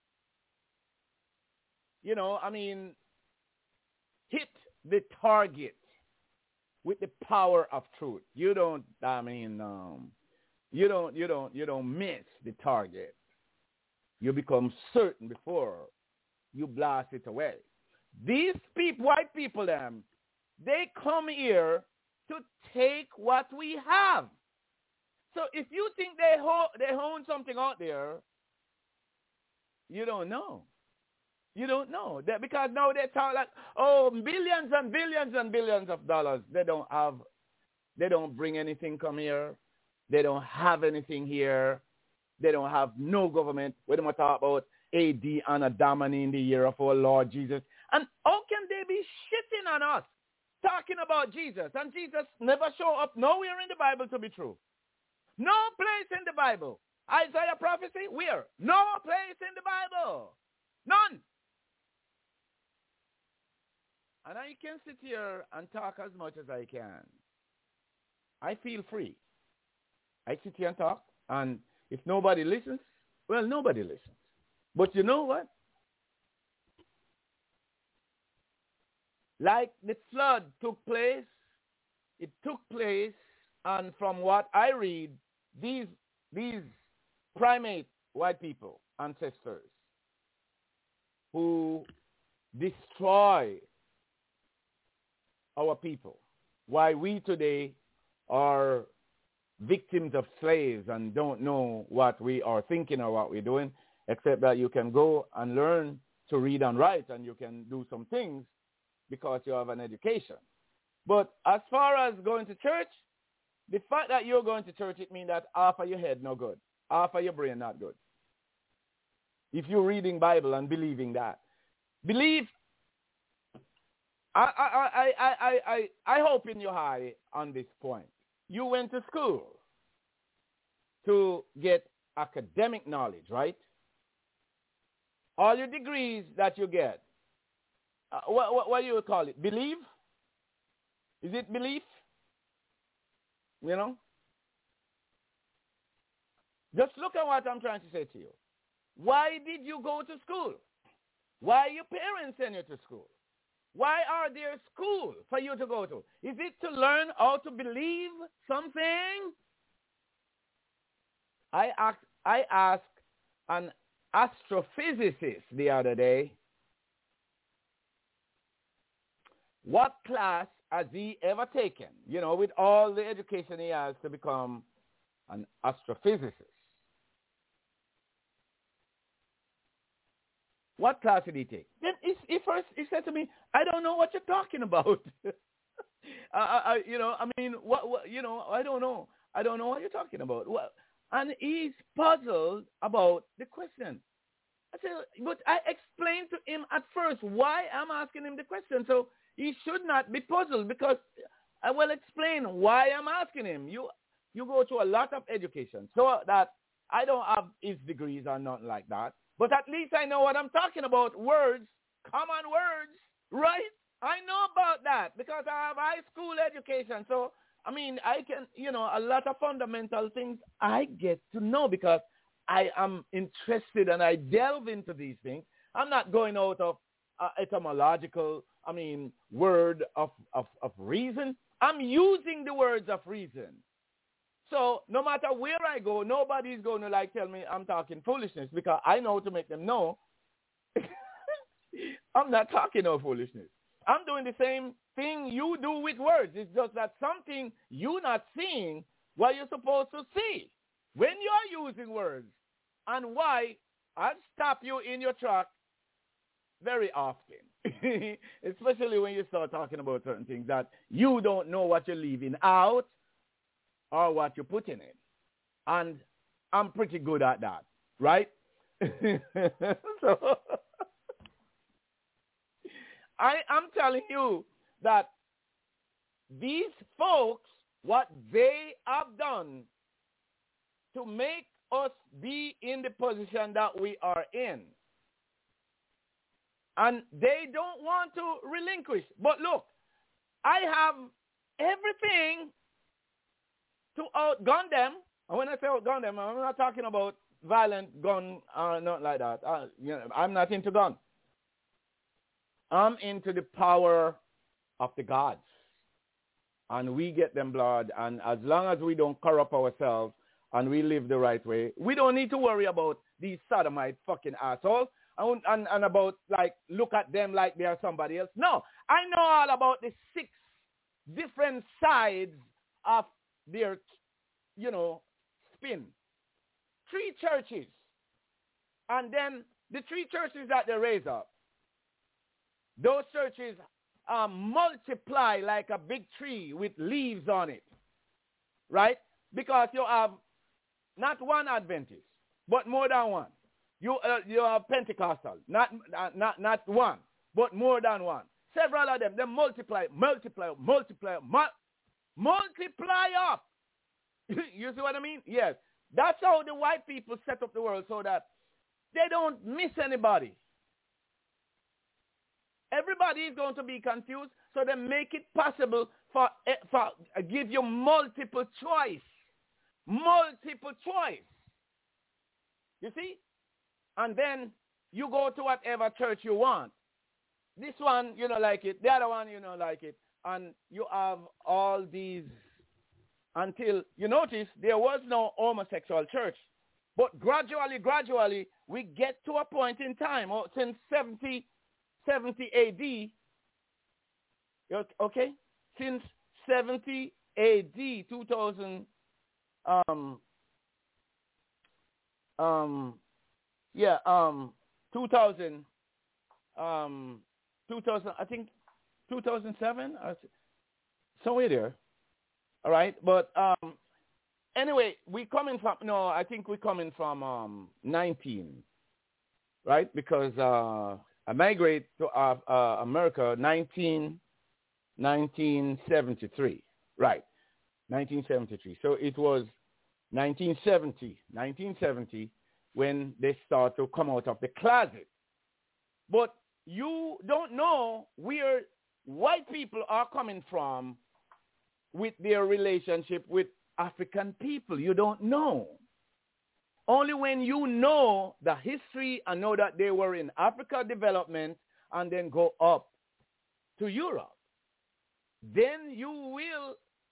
you know, I mean, hit the target with the power of truth. You don't, I mean, um, you don't, you don't, you don't miss the target. You become certain before you blast it away. These people, white people, them, they come here to take what we have. So if you think they ho- they own something out there, you don't know. You don't know. That because now they talk like, oh, billions and billions and billions of dollars. They don't have, they don't bring anything come here. They don't have anything here. They don't have no government. We're going to talk about A D and a Damani in the year of our Lord Jesus. And how can they be shitting on us, talking about Jesus? And Jesus never show up nowhere in the Bible to be true. No place in the Bible. Isaiah prophecy, where? No place in the Bible. None. And I can sit here and talk as much as I can. I feel free. I sit here and talk, and if nobody listens, well, nobody listens. But you know what? Like the flood took place, it took place, and from what I read, these these primate white people, ancestors, who destroy our people. Why we today are victims of slaves and don't know what we are thinking or what we're doing, except that you can go and learn to read and write and you can do some things because you have an education. But as far as going to church, the fact that you're going to church, it means that half of your head no good, half of your brain not good. If you're reading Bible and believing that. Believe, I, I, I, I, I, I, I hope in your high on this point. You went to school to get academic knowledge, right? All your degrees that you get, uh, what, what, what do you call it? Believe? Is it belief? You know? Just look at what I'm trying to say to you. Why did you go to school? Why your parents send you to school? Why are there schools for you to go to? Is it to learn how to believe something? I asked, I asked an astrophysicist the other day, what class has he ever taken? You know, with all the education he has to become an astrophysicist. What class did he take? Then he, he first he said to me, "I don't know what you're talking about." I, I, you know, I mean, what, what, you know, I don't know. I don't know what you're talking about. Well, and he's puzzled about the question. I said, but I explained to him at first why I'm asking him the question, so he should not be puzzled because I will explain why I'm asking him. You, you go to a lot of education, so that I don't have his degrees or nothing like that. But at least I know what I'm talking about. Words, common words, right? I know about that because I have high school education. So, I mean, I can, you know, a lot of fundamental things I get to know because I am interested and I delve into these things. I'm not going out of uh, etymological, I mean, word of, of, of reason. I'm using the words of reason. So no matter where I go, nobody's going to like tell me I'm talking foolishness because I know to make them know I'm not talking no foolishness. I'm doing the same thing you do with words. It's just that something you're not seeing what you're supposed to see when you're using words, and why I'll stop you in your track very often, especially when you start talking about certain things that you don't know what you're leaving out or what you're putting in. And I'm pretty good at that, right? So I am telling you that these folks, what they have done to make us be in the position that we are in, and they don't want to relinquish. But look, I have everything to outgun them. And when I say outgun them, I'm not talking about violent gun or not like that. Uh, you know, I'm not into gun. I'm into the power of the gods. And we get them blood. And as long as we don't corrupt ourselves and we live the right way, we don't need to worry about these sodomite fucking assholes and, and, and about, like, look at them like they are somebody else. No, I know all about the six different sides of their, you know, spin. Three churches. And then the three churches that they raise up, those churches um, multiply like a big tree with leaves on it. Right? Because you have not one Adventist, but more than one. You uh, you have Pentecostal, not, uh, not, not one, but more than one. Several of them, they multiply, multiply, multiply, multiply. Multiply up. You see what I mean? Yes. That's how the white people set up the world so that they don't miss anybody. Everybody is going to be confused, so they make it possible for, for uh, give you multiple choice. Multiple choice. You see? And then you go to whatever church you want. This one, you don't like it. The other one, you don't like it. And you have all these, until you notice there was no homosexual church But gradually, gradually, we get to a point in time, or since seventy, seventy A D, okay? Since seventy A D, two thousand, um, um, yeah, um, two thousand, um, two thousand, I think two thousand seven, or somewhere there, all right? But um, anyway, we coming from, no, I think we're coming from um, nineteen, right? Because uh, I migrate to uh, uh, America nineteen, nineteen seventy-three, right, nineteen seventy-three. So it was nineteen seventy, nineteen seventy when they start to come out of the closet. But you don't know where white people are coming from with their relationship with African people. You don't know. Only when you know the history and know that they were in Africa development and then go up to Europe, then you will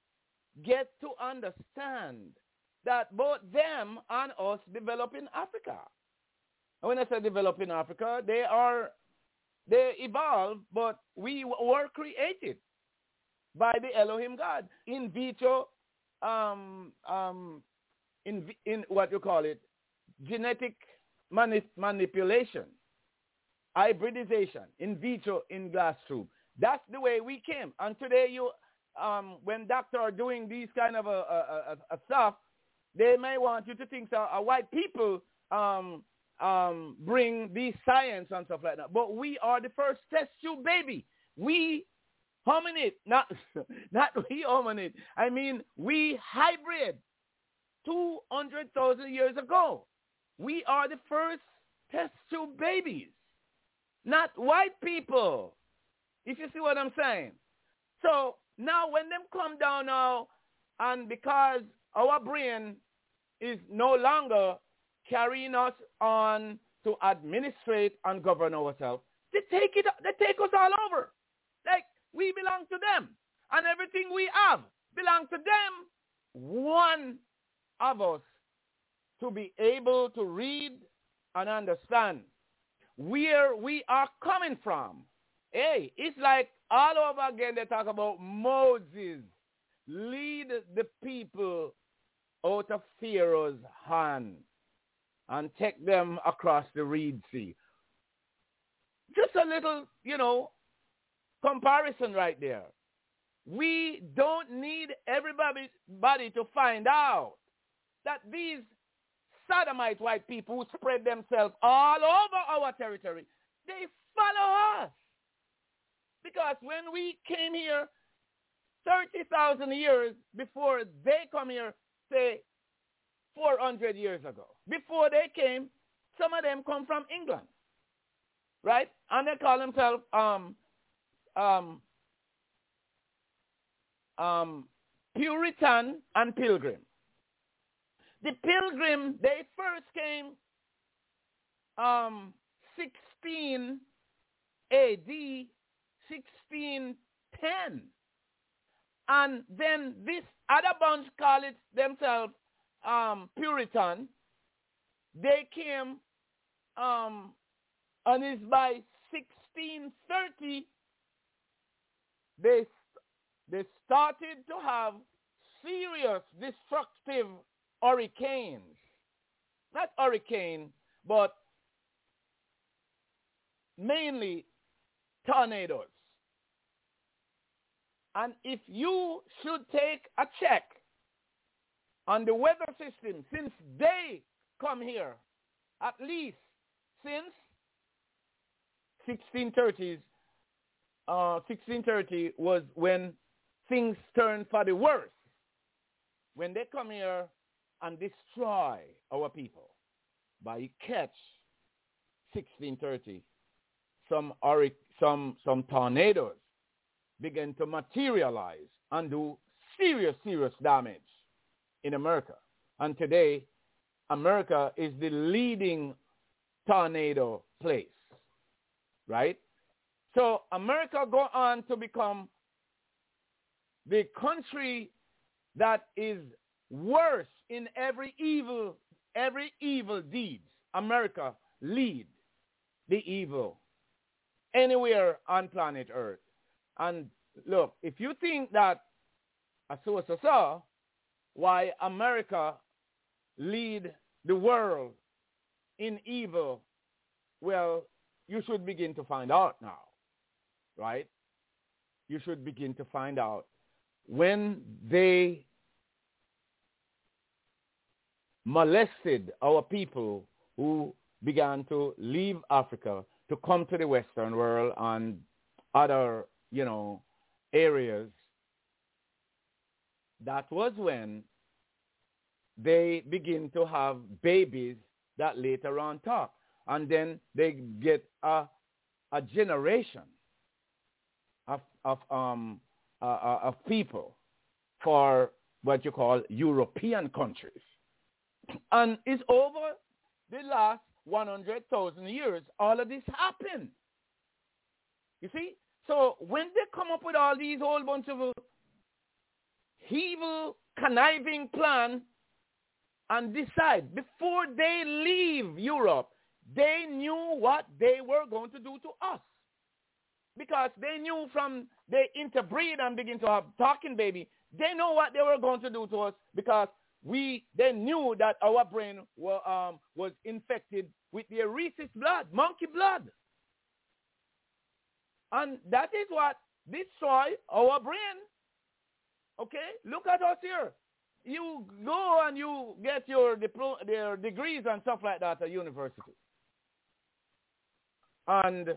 get to understand that both them and us develop in Africa. And when I say develop in Africa, they are, they evolve, but we were created by the Elohim God in vitro, um, um, in in what you call it, genetic mani- manipulation, hybridization, in vitro, in glass tube. That's the way we came. And today, you, um, when doctors are doing these kind of a, a, a, a stuff, they may want you to think that uh, white people um, um, bring these science and stuff like that. But we are the first test tube baby. We hominid, not not we hominid. I mean, we hybrid two hundred thousand years ago. We are the first test tube babies, not white people, if you see what I'm saying. So now when them come down now, and because our brain is no longer carrying us on to administrate and govern ourselves, they take it, they take us all over. Like, we belong to them, and everything we have belongs to them. One of us to be able to read and understand where we are coming from. Hey, it's like all over again they talk about Moses lead the people out of Pharaoh's hand and take them across the Red Sea. Just a little, you know, comparison right there. We don't need everybody body to find out that these sodomite white people who spread themselves all over our territory, they follow us. Because when we came here thirty thousand years before they come here, say four hundred years ago, before they came, some of them come from England, right? And they call themselves um, um, um, Puritan and Pilgrim. The Pilgrim, they first came um, sixteen A D, sixteen ten. And then this other bunch call it themselves um, Puritan. They came, um, and it's by sixteen thirty, they, they started to have serious destructive hurricanes. Not hurricane, but mainly tornadoes. And if you should take a check on the weather system since they come here, at least since sixteen thirties, uh, sixteen thirty was when things turned for the worse. When they come here and destroy our people by catch sixteen thirty, some some some tornadoes begin to materialize and do serious, serious damage in America. And today, America is the leading tornado place, right? So America go on to become the country that is worse in every evil every evil deeds, America lead the evil anywhere on planet Earth. And look, if you think that a so so so, why America lead the world in evil, well, you should begin to find out now, right? You should begin to find out when they molested our people who began to leave Africa to come to the Western world and other, you know, areas. That was when they begin to have babies that later on talk. And then they get a, a generation of, of, um, uh, uh, of people for what you call European countries. And it's over the last one hundred thousand years, all of this happened. You see? So when they come up with all these whole bunch of evil, conniving plan and decide, before they leave Europe, they knew what they were going to do to us. Because they knew from they interbreed and begin to have talking baby, they know what they were going to do to us, because we they knew that our brain were, um, was infected with the rhesus blood, monkey blood. And that is what destroyed our brain. Okay? Look at us here. You go and you get your, diplo- your degrees and stuff like that at university. And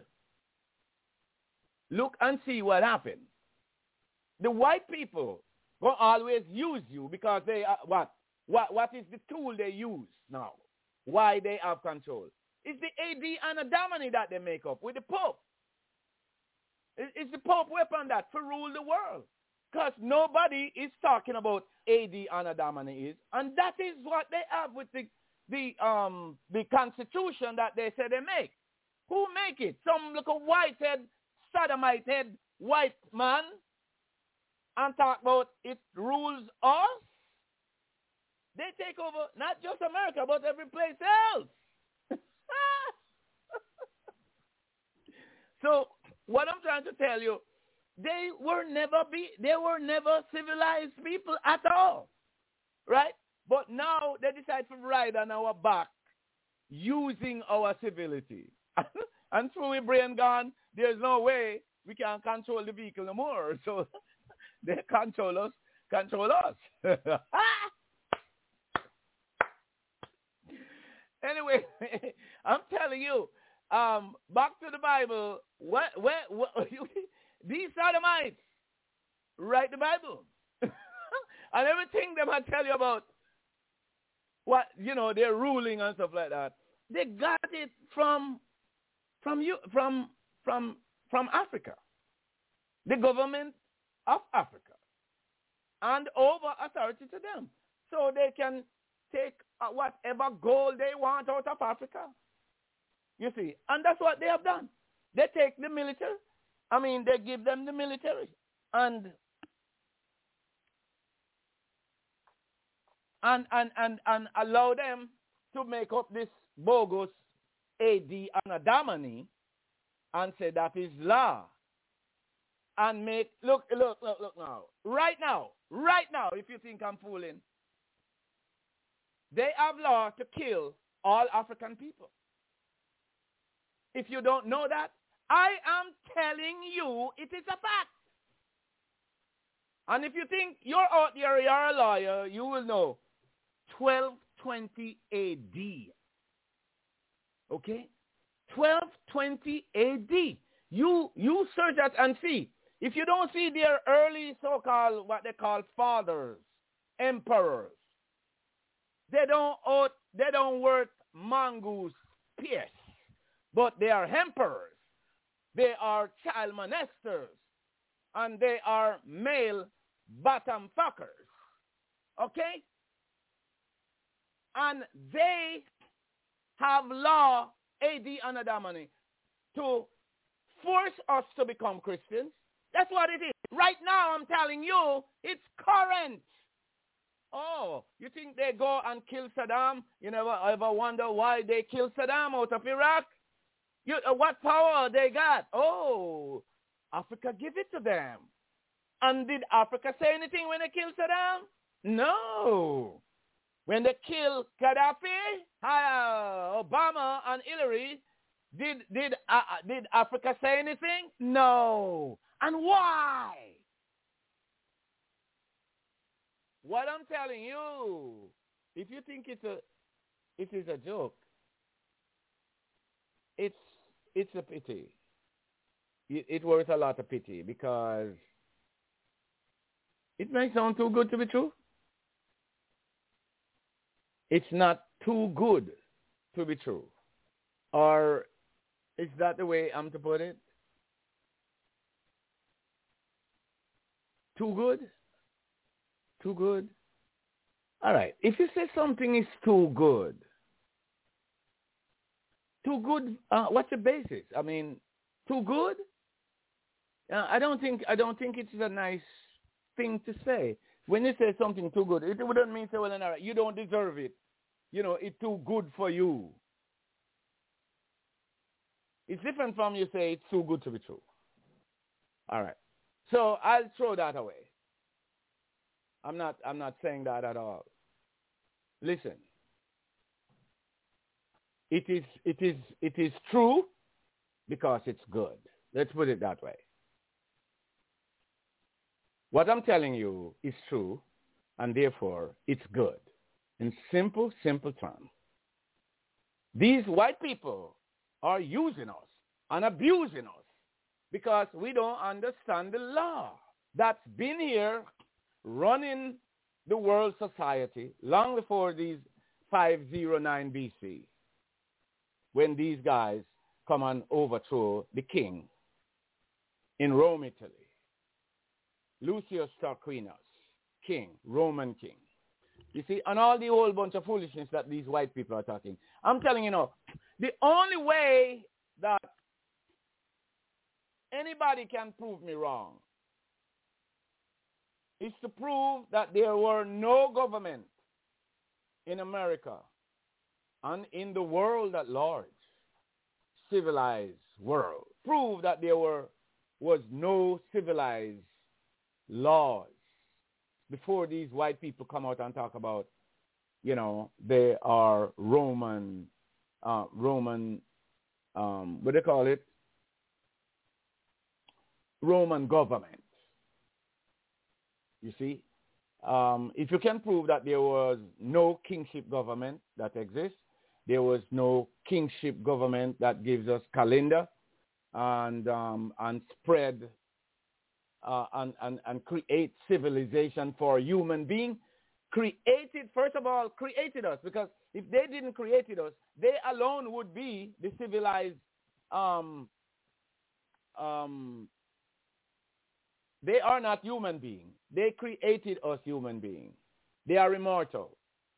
look and see what happened. The white people will always use you because they are, what? What, what is the tool they use now? Why they have control? It's the A D Anadamani that they make up with the Pope. It's the Pope weapon that to rule the world. Because nobody is talking about A D Anadamani is. And that is what they have with the, the, um, the constitution that they say they make. Who make it? Some little white-head, sodomite head white man and talk about it rules us? They take over not just America, but every place else. So what I'm trying to tell you, they were never be they were never civilized people at all. Right? But now they decide to ride on our back using our civility. And through we brain gone, there's no way we can control the vehicle no more. So they control us, control us. Anyway, I'm telling you, um, back to the Bible. What, what, what you, these sodomites write the Bible, and everything they might tell you about what you know they're ruling and stuff like that. They got it from from you from from from Africa, the government of Africa, and over authority to them, so they can take uh, whatever gold they want out of Africa. You see, and that's what they have done. They take the military. I mean, they give them the military and and and and, and allow them to make up this bogus A D Anadamani and say that is law. And make look look look look now. Right now, right now, if you think I'm fooling, they have law to kill all African people. If you don't know that, I am telling you it is a fact. And if you think you're out there, you're a lawyer, you will know. twelve twenty A D. Okay? twelve twenty A D. You, you search that and see. If you don't see their early so-called, what they call fathers, emperors, they don't owe, they don't worth mongoose pierce, but they are emperors. They are child molesters, and they are male bottom fuckers. Okay? And they have law, A D Anadamani, to force us to become Christians. That's what it is. Right now, I'm telling you, it's current. Oh, No. You think they go and kill Saddam? You never ever wonder why they killed Saddam out of Iraq? You, uh, what power they got? Oh, Africa give it to them. And did Africa say anything when they killed Saddam? No. When they killed Gaddafi, uh, Obama and Hillary, did did uh, did Africa say anything? No. And why? What I'm telling you, if you think it's a it is a joke, it's it's a pity. It, it worth a lot of pity because it may sound too good to be true. It's not too good to be true. Or is that the way I'm to put it? Too good? Too good? All right. If you say something is too good, too good, uh, what's the basis? I mean, too good? Uh, I don't think I don't think it's a nice thing to say. When you say something too good, it wouldn't mean say, well, all right, you don't deserve it. You know, it's too good for you. It's different from you say it's too good to be true. All right. So I'll throw that away. I'm not I'm not saying that at all. Listen. It is it is it is true because it's good. Let's put it that way. What I'm telling you is true, and therefore it's good. In simple, simple terms. These white people are using us and abusing us because we don't understand the law that's been here running the world society long before these five oh nine B C, when these guys come and overthrow the king in Rome, Italy. Lucius Tarquinius, king, Roman king. You see, and all the whole bunch of foolishness that these white people are talking. I'm telling you now, the only way that anybody can prove me wrong is to prove that there were no government in America and in the world at large, civilized world. Prove that there were was no civilized laws before these white people come out and talk about, you know, they are Roman, uh, Roman, um, what do they call it? Roman government. You see, um, if you can prove that there was no kingship government that exists, there was no kingship government that gives us calendar and um, and spread uh, and, and, and create civilization for a human being, created, first of all, created us, because if they didn't create us, they alone would be the civilized, um, um, they are not human beings. They created us human beings. They are immortal.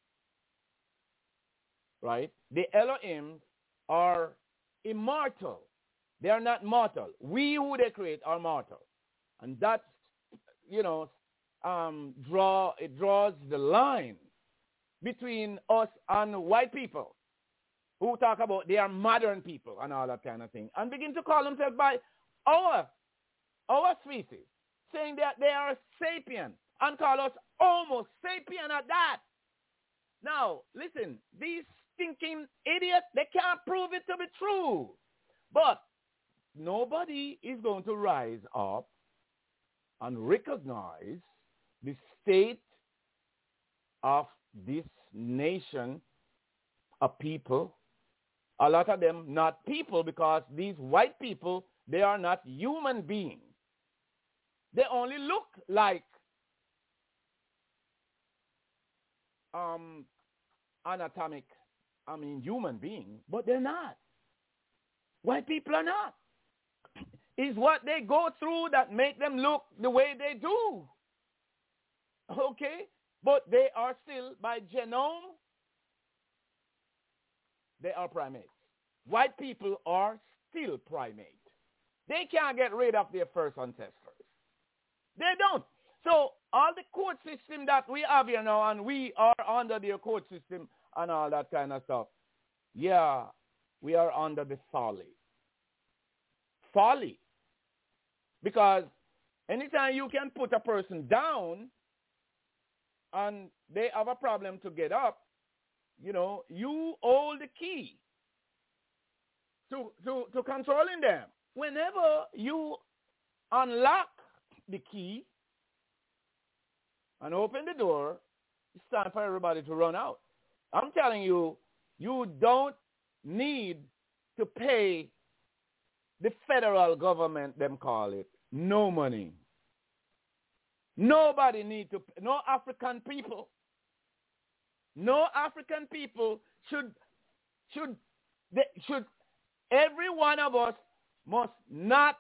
Right? The Elohims are immortal. They are not mortal. We who they create are mortal. And that's, you know, um, draw it draws the line between us and white people who talk about they are modern people and all that kind of thing, and begin to call themselves by our, our species, saying that they are sapient, and call us Homo sapien at that. Now, listen, these thinking idiots, they can't prove it to be true. But nobody is going to rise up and recognize the state of this nation, a people, a lot of them not people, because these white people, they are not human beings. They only look like um, anatomic, I mean, human beings, but they're not. White people are not. It's what they go through that make them look the way they do. Okay? But they are still, by genome, they are primates. White people are still primates. They can't get rid of their first ancestors. They don't. So all the court system that we have here now, and we are under their court system and all that kind of stuff. Yeah, we are under the folly. Folly. Because anytime you can put a person down and they have a problem to get up, you know, you hold the key to, to, to controlling them. Whenever you unlock the key and open the door, it's time for everybody to run out. I'm telling you, you don't need to pay the federal government, them call it, no money. Nobody need to, no African people, no African people should, should, they, should, every one of us must not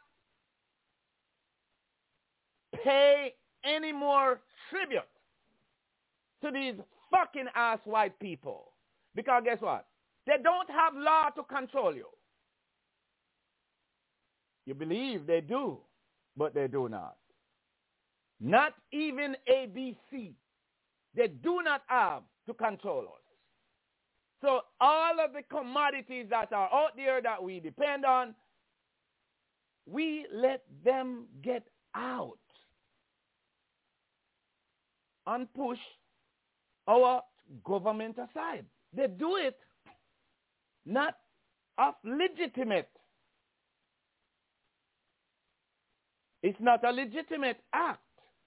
pay any more tribute to these fucking ass white people. Because guess what? They don't have law to control you. You believe they do, but they do not. Not even A B C. They do not have to control us. So all of the commodities that are out there that we depend on, we let them get out and push our government aside. They do it not of legitimate. It's not a legitimate act.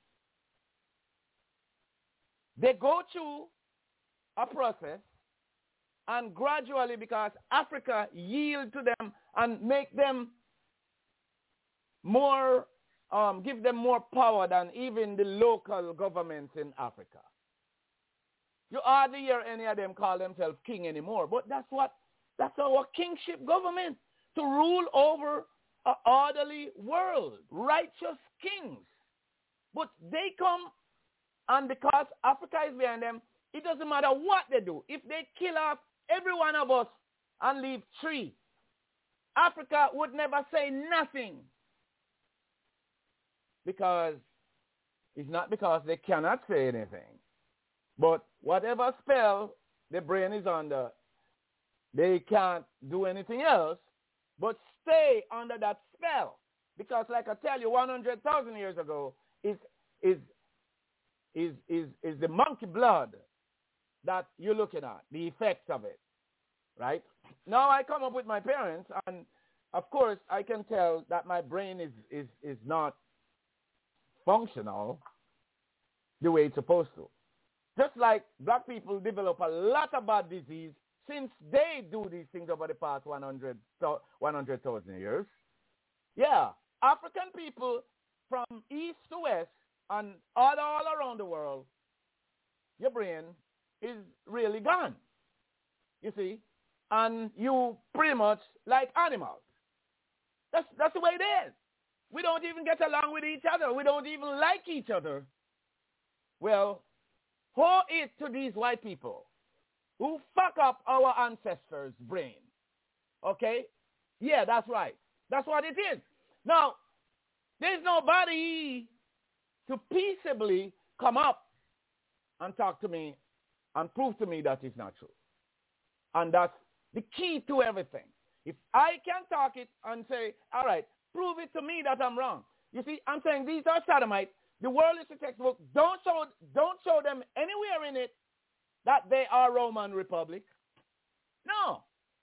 They go through a process, and gradually, because Africa yield to them and make them more, um, give them more power than even the local governments in Africa. You hardly hear any of them call themselves king anymore, but that's what, that's our kingship government, to rule over an orderly world, righteous kings. But they come, and because Africa is behind them, it doesn't matter what they do. If they kill off every one of us and leave three, Africa would never say nothing. Because it's not because they cannot say anything. But whatever spell the brain is under, they can't do anything else but stay under that spell. Because like I tell you, one hundred thousand years ago is, is, is, is, is the monkey blood that you're looking at, the effects of it, right? Now I come up with my parents, and of course I can tell that my brain is, is, is not functional the way it's supposed to. Just like black people develop a lot of bad disease since they do these things over the past one hundred thousand years. Yeah, African people from east to west and all, all around the world, your brain is really gone, you see, and you pretty much like animals. That's, that's the way it is. We don't even get along with each other. We don't even like each other. Well, owe it to these white people who fuck up our ancestors' brain. Okay? Yeah, that's right. That's what it is. Now, there's nobody to peaceably come up and talk to me and prove to me that it's not true. And that's the key to everything. If I can talk it and say, all right, prove it to me that I'm wrong. You see, I'm saying these are sodomites. The world is a textbook. Don't show, don't show them anywhere in it that they are Roman Republic. No.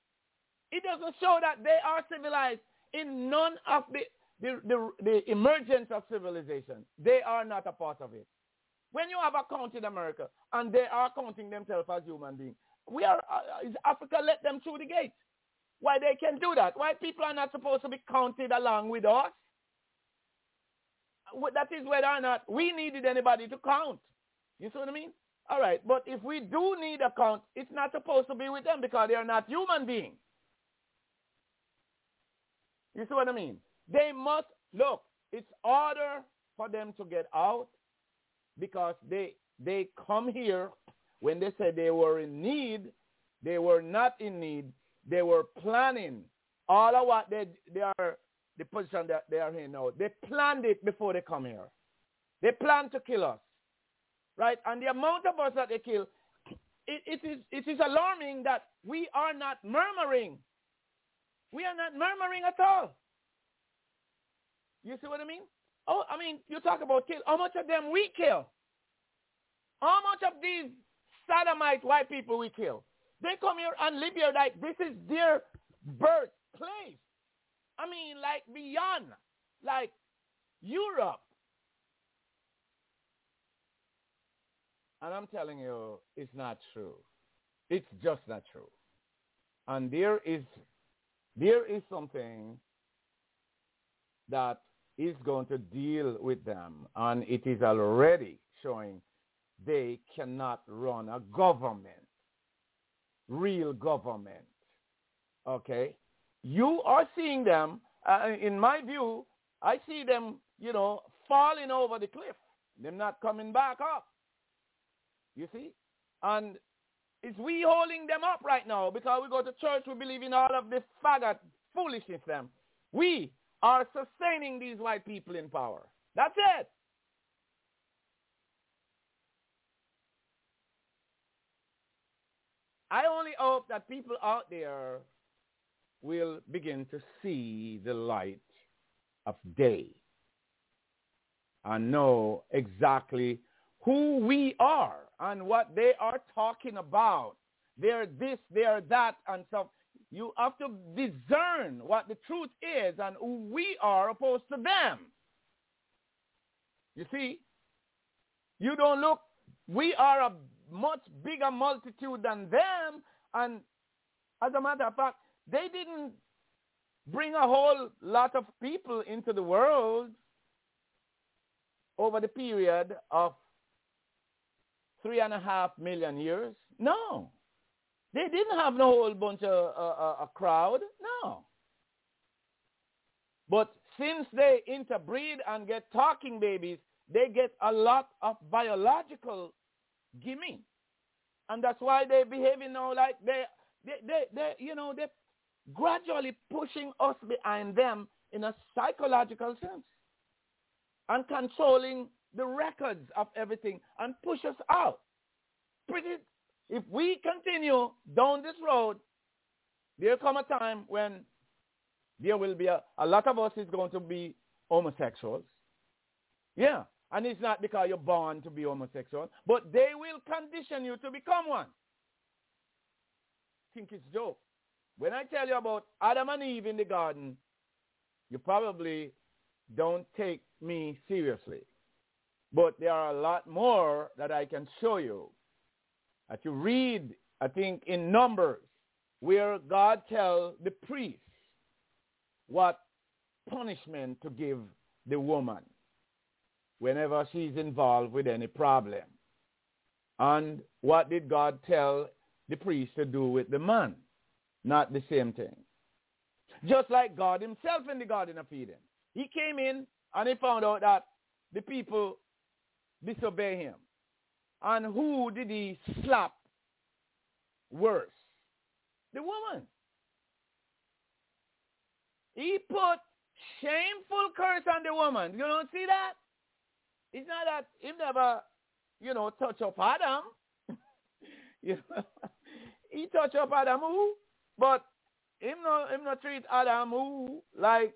It doesn't show that they are civilized in none of the, the, the, the emergence of civilization. They are not a part of it. When you have a count in America and they are counting themselves as human beings, we are, uh, is Africa let them through the gate? Why they can do that? Why people are not supposed to be counted along with us? That is whether or not we needed anybody to count. You see what I mean? All right, but if we do need a count, it's not supposed to be with them because they are not human beings. You see what I mean? They must, look, it's order for them to get out because they they come here when they said they were in need. They were not in need. They were planning all of what they, they are, the position that they are in now. They planned it before they come here. They planned to kill us. right? And the amount of us that they kill, it, it, is, it is alarming that we are not murmuring. We are not murmuring at all. You see what I mean? Oh, I mean, you talk about kill. How much of them we kill? How much of these sodomite white people we kill? They come here and live here like this is their birthplace. I mean, like beyond, like Europe. And I'm telling you, it's not true. It's just not true. And there is, there is something that is going to deal with them, and it is already showing they cannot run a government, real government. Okay? You are seeing them, uh, in my view, I see them, you know, falling over the cliff. They're not coming back up. You see? And it's we holding them up right now because we go to church, we believe in all of this faggot foolishness them. We are sustaining these white people in power. That's it. I only hope that people out there will begin to see the light of day and know exactly who we are and what they are talking about. They're this, they're that, and stuff. You have to discern what the truth is and who we are opposed to them. You see, you don't look, we are a much bigger multitude than them, and as a matter of fact, they didn't bring a whole lot of people into the world over the period of three and a half million years. No. They didn't have no whole bunch of uh, a crowd. No. But since they interbreed and get talking babies, they get a lot of biological gimme. And that's why they're behaving now like they, they, they, they, you know, they're gradually pushing us behind them in a psychological sense and controlling the records of everything and push us out. Pretty. If we continue down this road, there'll come a time when there will be a, a lot of us is going to be homosexuals. Yeah. And it's not because you're born to be homosexual, but they will condition you to become one. I think it's a joke. When I tell you about Adam and Eve in the garden, you probably don't take me seriously. But there are a lot more that I can show you. That you read, I think, in Numbers, where God tells the priest what punishment to give the woman whenever she's involved with any problem. And what did God tell the priest to do with the man? Not the same thing. Just like God himself in the Garden of Eden. He came in and he found out that the people disobey him. And who did he slap worse? The woman. He put shameful curse on the woman. You don't see that? It's not that he never, you know, touch up Adam. You know? He touch up Adam who, but him no, him not treat Adam who like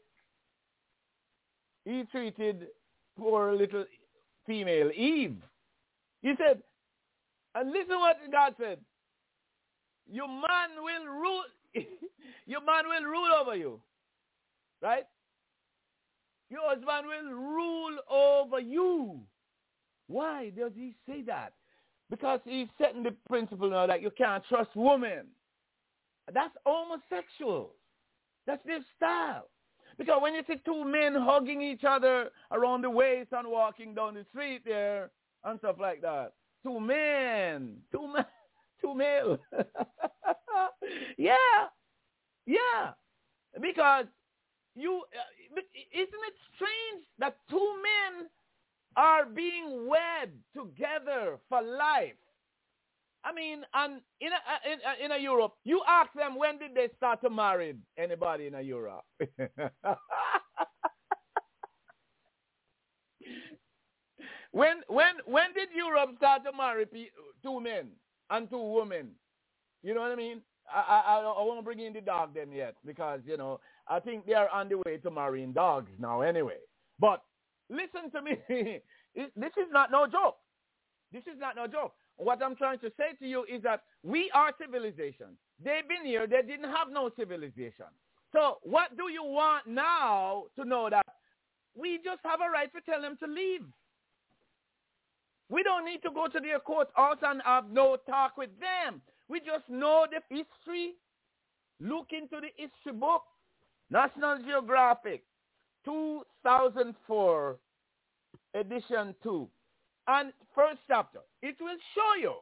he treated poor little female Eve. He said, and listen what God said, your man will rule, your man will rule over you, right? Your husband will rule over you. Why does he say that? Because he's setting the principle now that you can't trust women. That's homosexual. That's their style. Because when you see two men hugging each other around the waist and walking down the street there and stuff like that, two men, two men, two male. yeah, yeah. Because you, uh, isn't it strange that two men are being wed together for life? I mean, and in a, in a, in a Europe, you ask them when did they start to marry anybody in a Europe? when when when did Europe start to marry pe- two men and two women? You know what I mean? I I, I won't bring in the dog then yet because, you know, I think they are on the way to marrying dogs now anyway. But listen to me. It, this is not no joke. This is not no joke. What I'm trying to say to you is that we are civilization. They've been here. They didn't have no civilization. So what do you want now to know that we just have a right to tell them to leave? We don't need to go to their courthouse and have no talk with them. We just know the history. Look into the history book. National Geographic, two thousand four, edition two. And first chapter. It will show you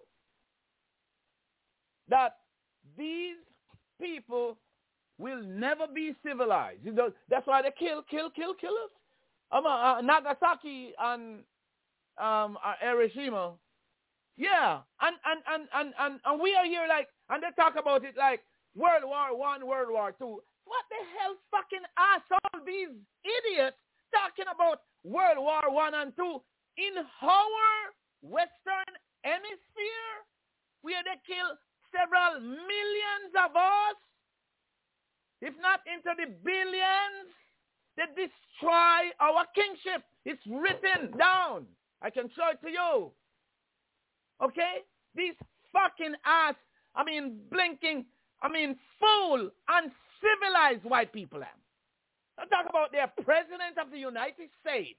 that these people will never be civilized. You know, that's why they kill, kill, kill, kill us. Um, uh, Nagasaki and um, uh, Hiroshima. Yeah, and, and, and, and, and, and we are here like, and they talk about it like World War One, World War Two. What the hell fucking asshole these idiots talking about World War One and Two in our Western Hemisphere, where they kill several millions of us, if not into the billions. They destroy our kingship. It's written down. I can show it to you. Okay? These fucking ass, I mean, blinking, I mean, fool, uncivilized white people. I'm talking about their president of the United States.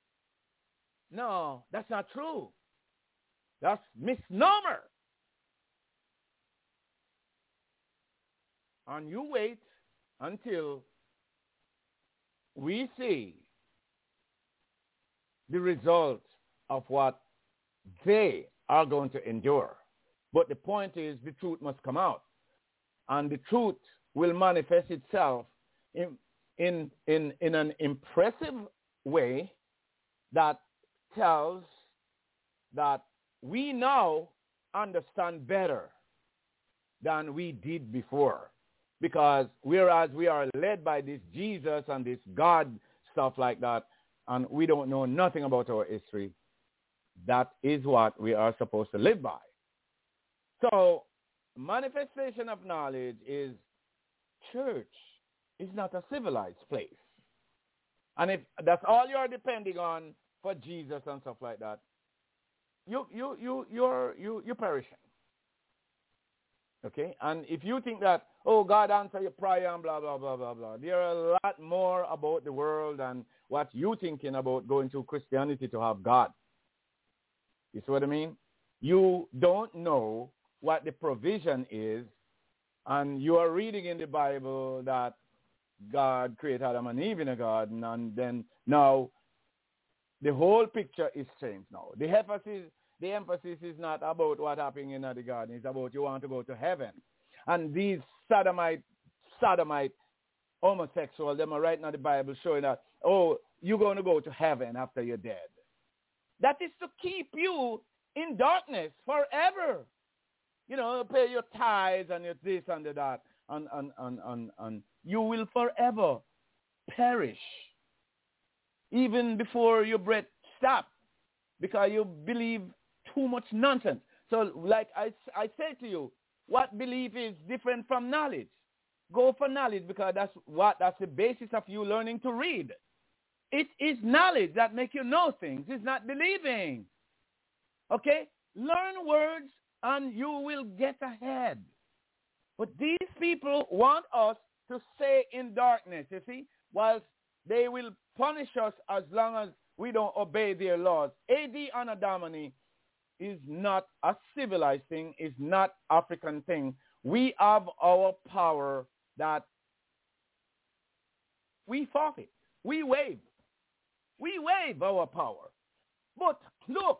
No, that's not true. That's misnomer. And you wait until we see the result of what they are going to endure. But the point is the truth must come out. And the truth will manifest itself in, in, in, in an impressive way that tells that we now understand better than we did before. Because whereas we are led by this Jesus and this God stuff like that, and we don't know nothing about our history, that is what we are supposed to live by. So manifestation of knowledge is church. It's not a civilized place. And if that's all you're depending on for Jesus and stuff like that, you you you you're you you're perishing. Okay? And if you think that, oh, God answer your prayer and blah, blah, blah, blah, blah, there are a lot more about the world than what you're thinking about going to Christianity to have God. You see what I mean? You don't know what the provision is, and you are reading in the Bible that God created Adam and Eve in a garden, and then now the whole picture is changed now. The emphasis, the emphasis is not about what happened in the garden. It's about you want to go to heaven. And these sodomite, sodomite, homosexual, them are writing in the Bible showing that, oh, you're going to go to heaven after you're dead. That is to keep you in darkness forever. You know, pay your tithes and your this and that, and, and, and, and, and you will forever perish, even before your breath stops, because you believe too much nonsense. So like I, I say to you, what belief is different from knowledge? Go for knowledge, because that's what that's the basis of you learning to read. It is knowledge that makes you know things. It's not believing. Okay? Learn words and you will get ahead. But these people want us to stay in darkness, you see, whilst they will punish us as long as we don't obey their laws. A D Anno Domini is not a civilized thing, is not African thing. We have our power that we forfeit. We waive. We waive our power. But look,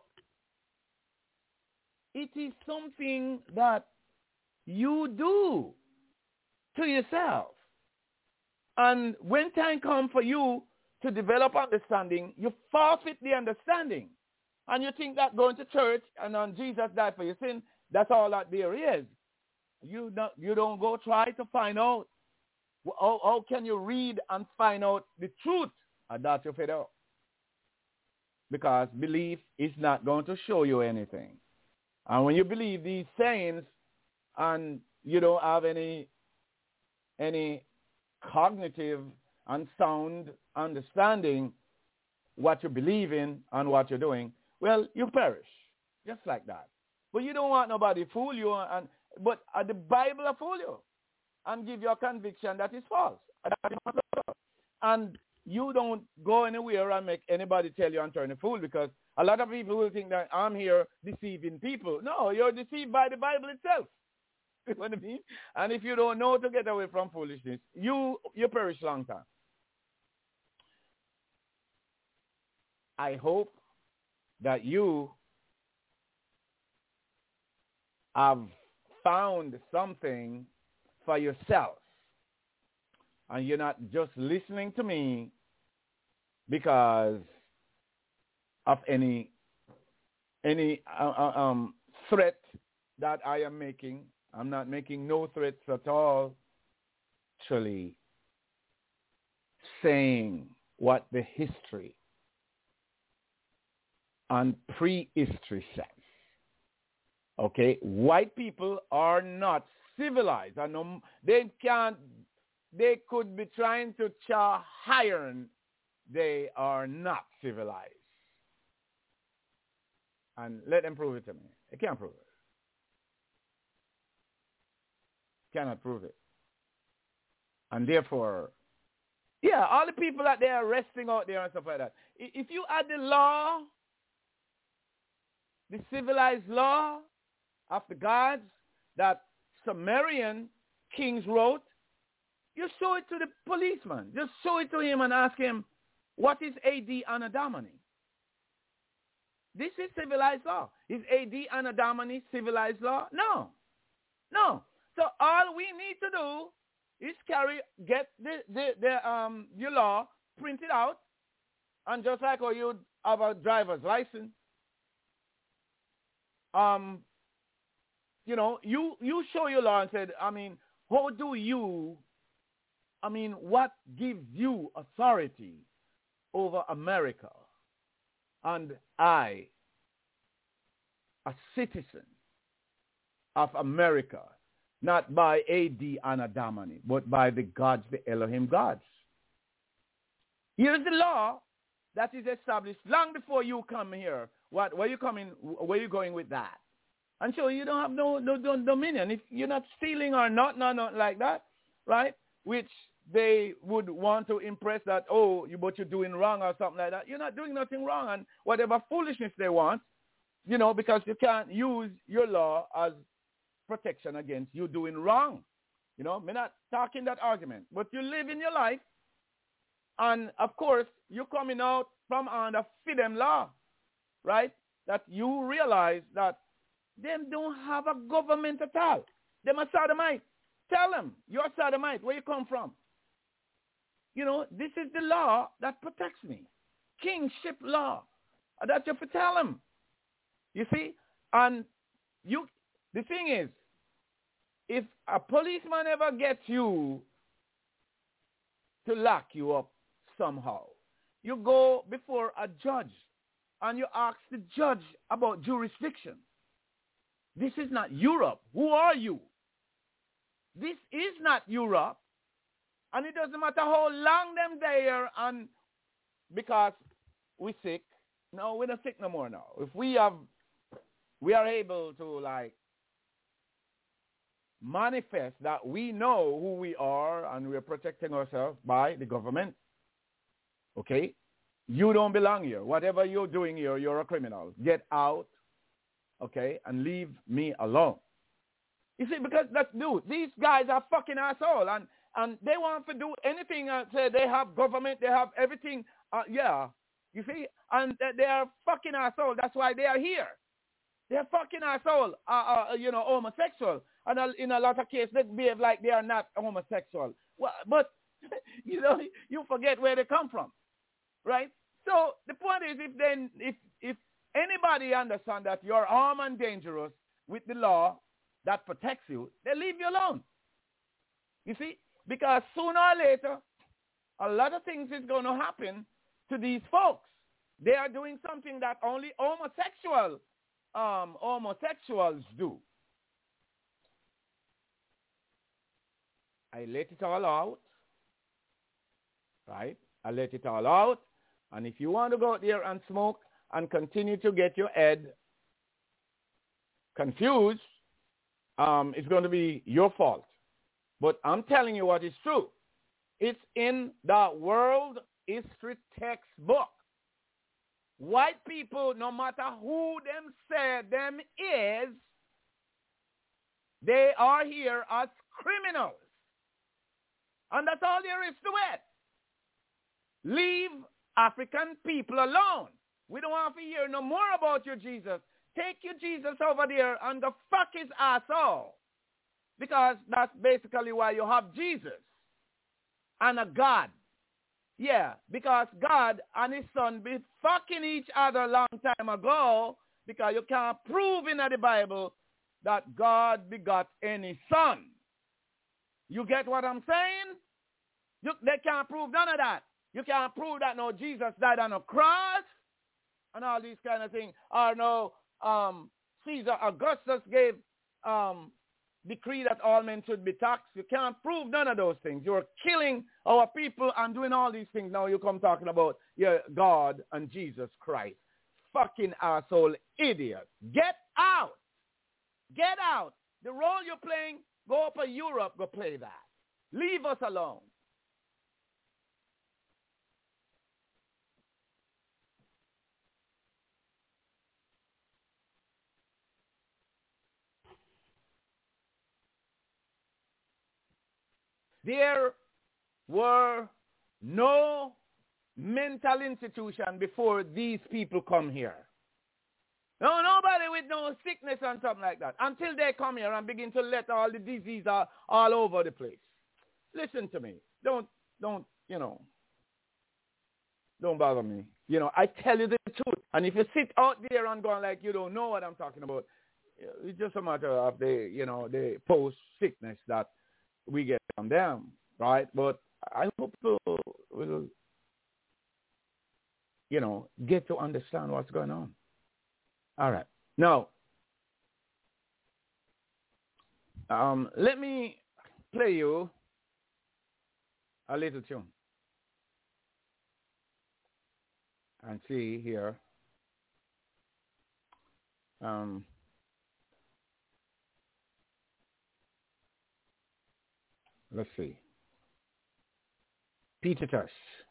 it is something that you do to yourself. And when time comes for you to develop understanding, you forfeit the understanding. And you think that going to church and on Jesus died for your sin, that's all that there is. You don't, you don't go try to find out. How, how can you read and find out the truth? And that's your fed up. because belief is not going to show you anything. And when you believe these sayings and you don't have any any cognitive and sound understanding what you believe in and what you're doing, well, you perish just like that. But you don't want nobody to fool you, and but uh, the Bible will fool you and give you a conviction that is false. And you don't go anywhere and make anybody tell you I'm turning a fool, because a lot of people will think that I'm here deceiving people. No, you're deceived by the Bible itself. You know what I mean? And if you don't know to get away from foolishness, you you perish long time. I hope that you have found something for yourself, and you're not just listening to me because of any any uh, um, threat that I am making. I'm not making no threats at all. Actually saying what the history and prehistory says. Okay, white people are not civilized. And um, they can't. They could be trying to char iron. They are not civilized. And let them prove it to me. They can't prove it. Cannot prove it. And therefore, yeah, all the people that they are arresting out there and stuff like that. If you add the law, the civilized law of the gods that Sumerian kings wrote, you show it to the policeman. Just show it to him and ask him, what is A D Anno Domini? This is civilized law. Is A D Anno Domini civilized law? No. No. So all we need to do is carry, get the, the, the um your law, print it out, and just like how you have a driver's license, um, you know, you, you show your law and said, I mean, how do you, I mean, what gives you authority over America? And I, a citizen of America, not by A D Anno Domini, but by the gods, the Elohim gods. Here's the law that is established long before you come here. What, where you coming, where you going with that? And so you don't have no, no, no dominion. If you're not stealing or not, no, not like that, right? Which they would want to impress that, oh, you, but you're doing wrong or something like that. You're not doing nothing wrong. And whatever foolishness they want, you know, because you can't use your law as protection against you doing wrong. You know, I'm not talking that argument, but you live in your life, and of course you're coming out from under freedom law, right? That you realize that them don't have a government at all. Them a sodomite. Tell them you're a sodomite. Where you come from? You know, this is the law that protects me. Kingship law. That you have to tell them. You see, and you. The thing is, if a policeman ever gets you to lock you up somehow, you go before a judge and you ask the judge about jurisdiction. This is not Europe. Who are you? This is not Europe. And it doesn't matter how long them there, and because we sick. No, we're not sick no more now. If we have, we are able to like manifest that we know who we are and we're protecting ourselves by the government. Okay? You don't belong here. Whatever you're doing here, you're a criminal. Get out, okay, and leave me alone. You see, because that's, dude, these guys are fucking assholes, and, and they want to do anything. Uh, say they have government, they have everything. Uh, yeah, you see, and they are fucking assholes. That's why they are here. They're fucking asshole, uh, uh, you know, homosexual. And in a lot of cases, they behave like they are not homosexual. Well, but, you know, you forget where they come from, right? So the point is, if then, if if anybody understands that you're armed and dangerous with the law that protects you, they leave you alone. You see? Because sooner or later, a lot of things is going to happen to these folks. They are doing something that only homosexual, um, homosexuals do. I let it all out, right? I let it all out. And if you want to go out there and smoke and continue to get your head confused, um, it's going to be your fault. But I'm telling you what is true. It's in the world history textbook. White people, no matter who them say them is, they are here as criminals. And that's all there is to it. Leave African people alone. We don't want to hear no more about your Jesus. Take your Jesus over there and go fuck his ass off. Because that's basically why you have Jesus and a God. Yeah, because God and his son be fucking each other a long time ago, because you can't prove in the Bible that God begot any son. You get what I'm saying? You, they can't prove none of that. You can't prove that no Jesus died on a cross and all these kind of things. Or no um, Caesar Augustus gave um, decree that all men should be taxed. You can't prove none of those things. You're killing our people and doing all these things. Now you come talking about your God and Jesus Christ. Fucking asshole idiot. Get out. Get out. The role you're playing, go up to Europe, go play that. Leave us alone. There were no mental institution before these people come here. No, nobody with no sickness and something like that. Until they come here and begin to let all the disease all, all over the place. Listen to me. Don't, don't, you know, don't bother me. You know, I tell you the truth. And if you sit out there and going like you don't know what I'm talking about, it's just a matter of the, you know, the post sickness that we get from them, right? But I hope to will, you know, get to understand what's going on. All right. Now, um, let me play you a little tune and see here. Um, let's see. Peter Tosh.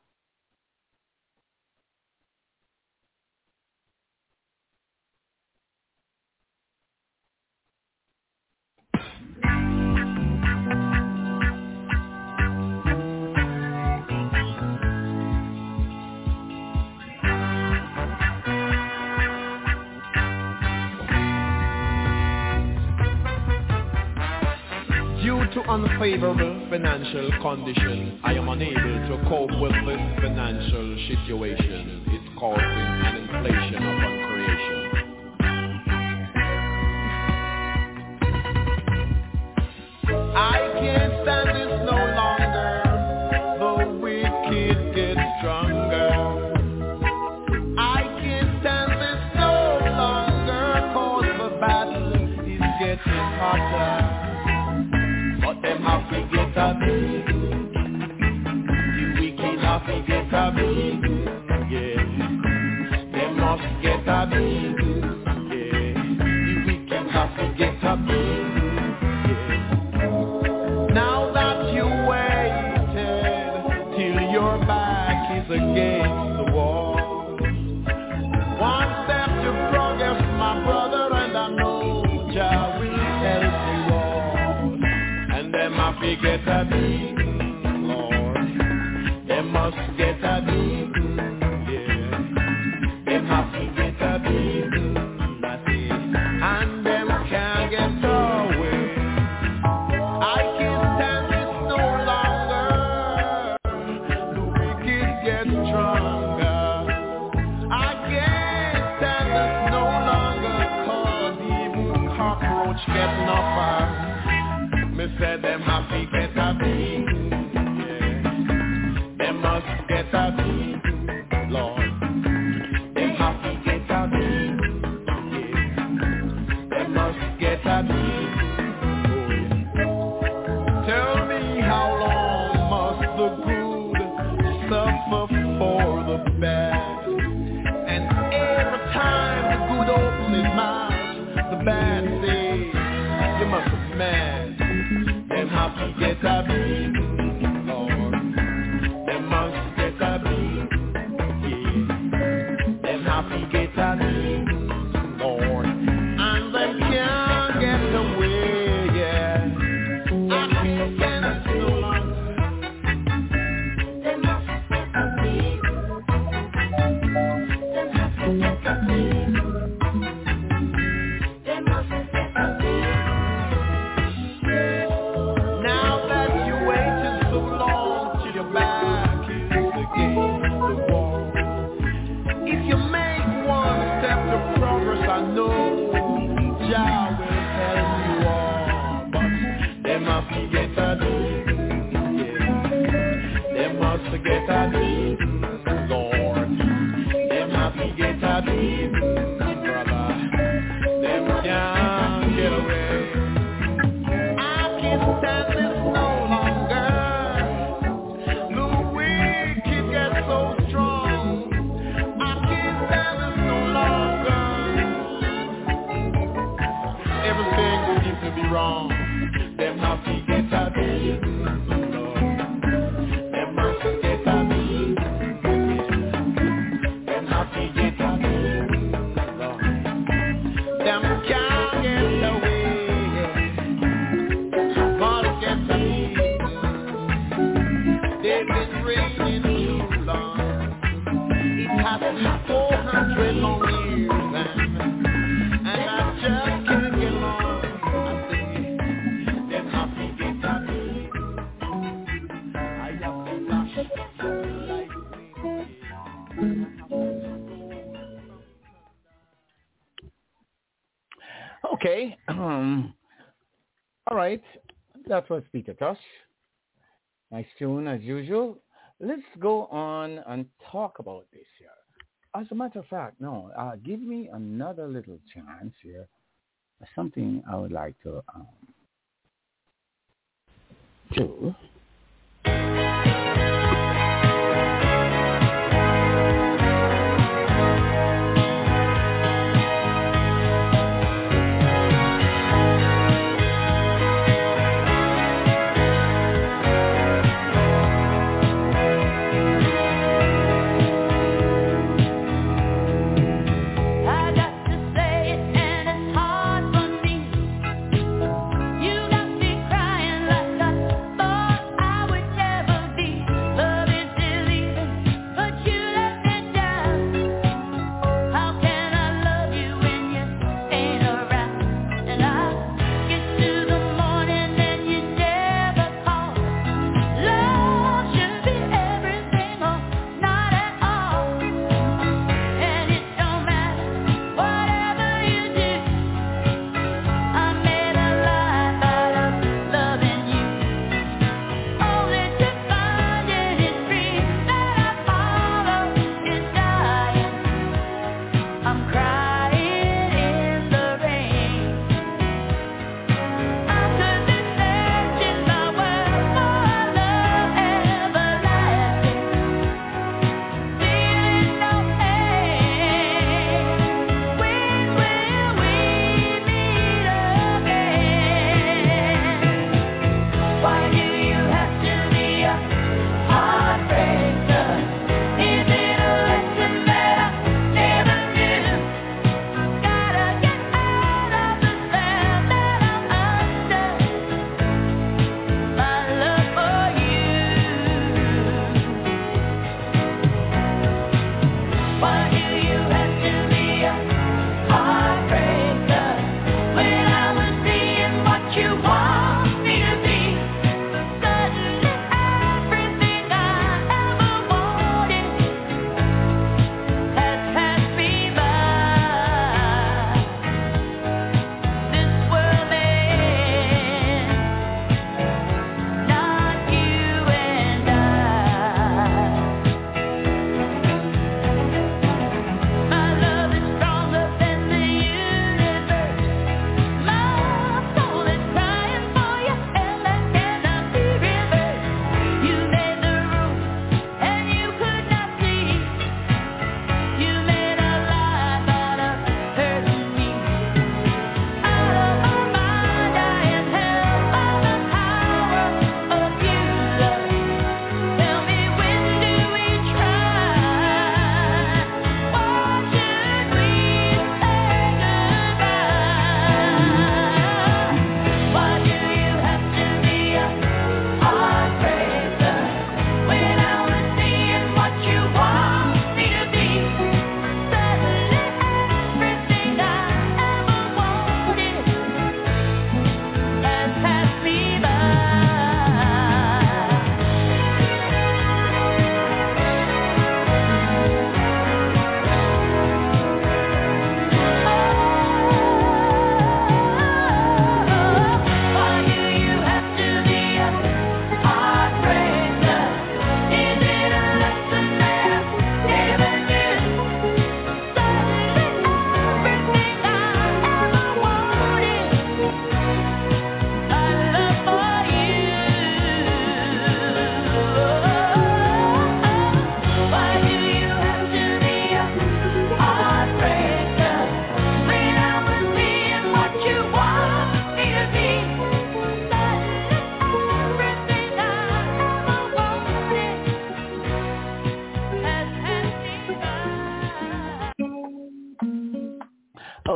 To unfavorable financial conditions, I am unable to cope with this financial situation. It's causing an inflation upon creation. I can't stand this no longer. The wicked get stronger. I can't stand this no longer, cause the battle is getting hotter. Them have to get a big, the wicked have to get a big, yeah. They must get a big, yeah. The wicked have to get a big, yeah. Now that you waited till your back is against the wall, one step to progress, my brother, and I know Jah will help you. Them have to get a beating, Lord. They must get a beating, yeah. Them have to get a beating, that's it. And them can't get away. I can't stand this no longer. The wicked get stronger. I can't stand this no longer, cause even cockroach get enough. Me say them have to get a beating, yeah. Them must get a beating, Lord. man, them have to get a beat, Lord. Them must get a beat, yeah. Them have to get a beat, Lord. And them can't get away, yeah. I can't stand it no longer. Them must get a beat. Them have to get a beat. Them must get a beat. Now that you waited so long till your back is against the wall. If you make one step to progress, I know Jah will help you all. But they must get a beat, yeah. They must get a beat, Lord. They must get a beat, brother. Them can't get away. I can't stand this no longer. The wicked get so strong. I can't stand this no longer. Everything seems to be wrong. Them have to get a beat, Lord. Them must get a beat. Them have to get a beat, Lord. Them can't get away. Must get a beat. They've been reigning too long. It has been four hundred long years, and, and I just can't get along. I say, them have to get a beat. I have to flash Okay. Um, all right. That was Peter Tosh. Nice tune as usual. Let's go on and talk about this here. As a matter of fact, no, uh, give me another little chance here. Something I would like to um, do. I got to say it and it's hard for me. You got me crying like a boy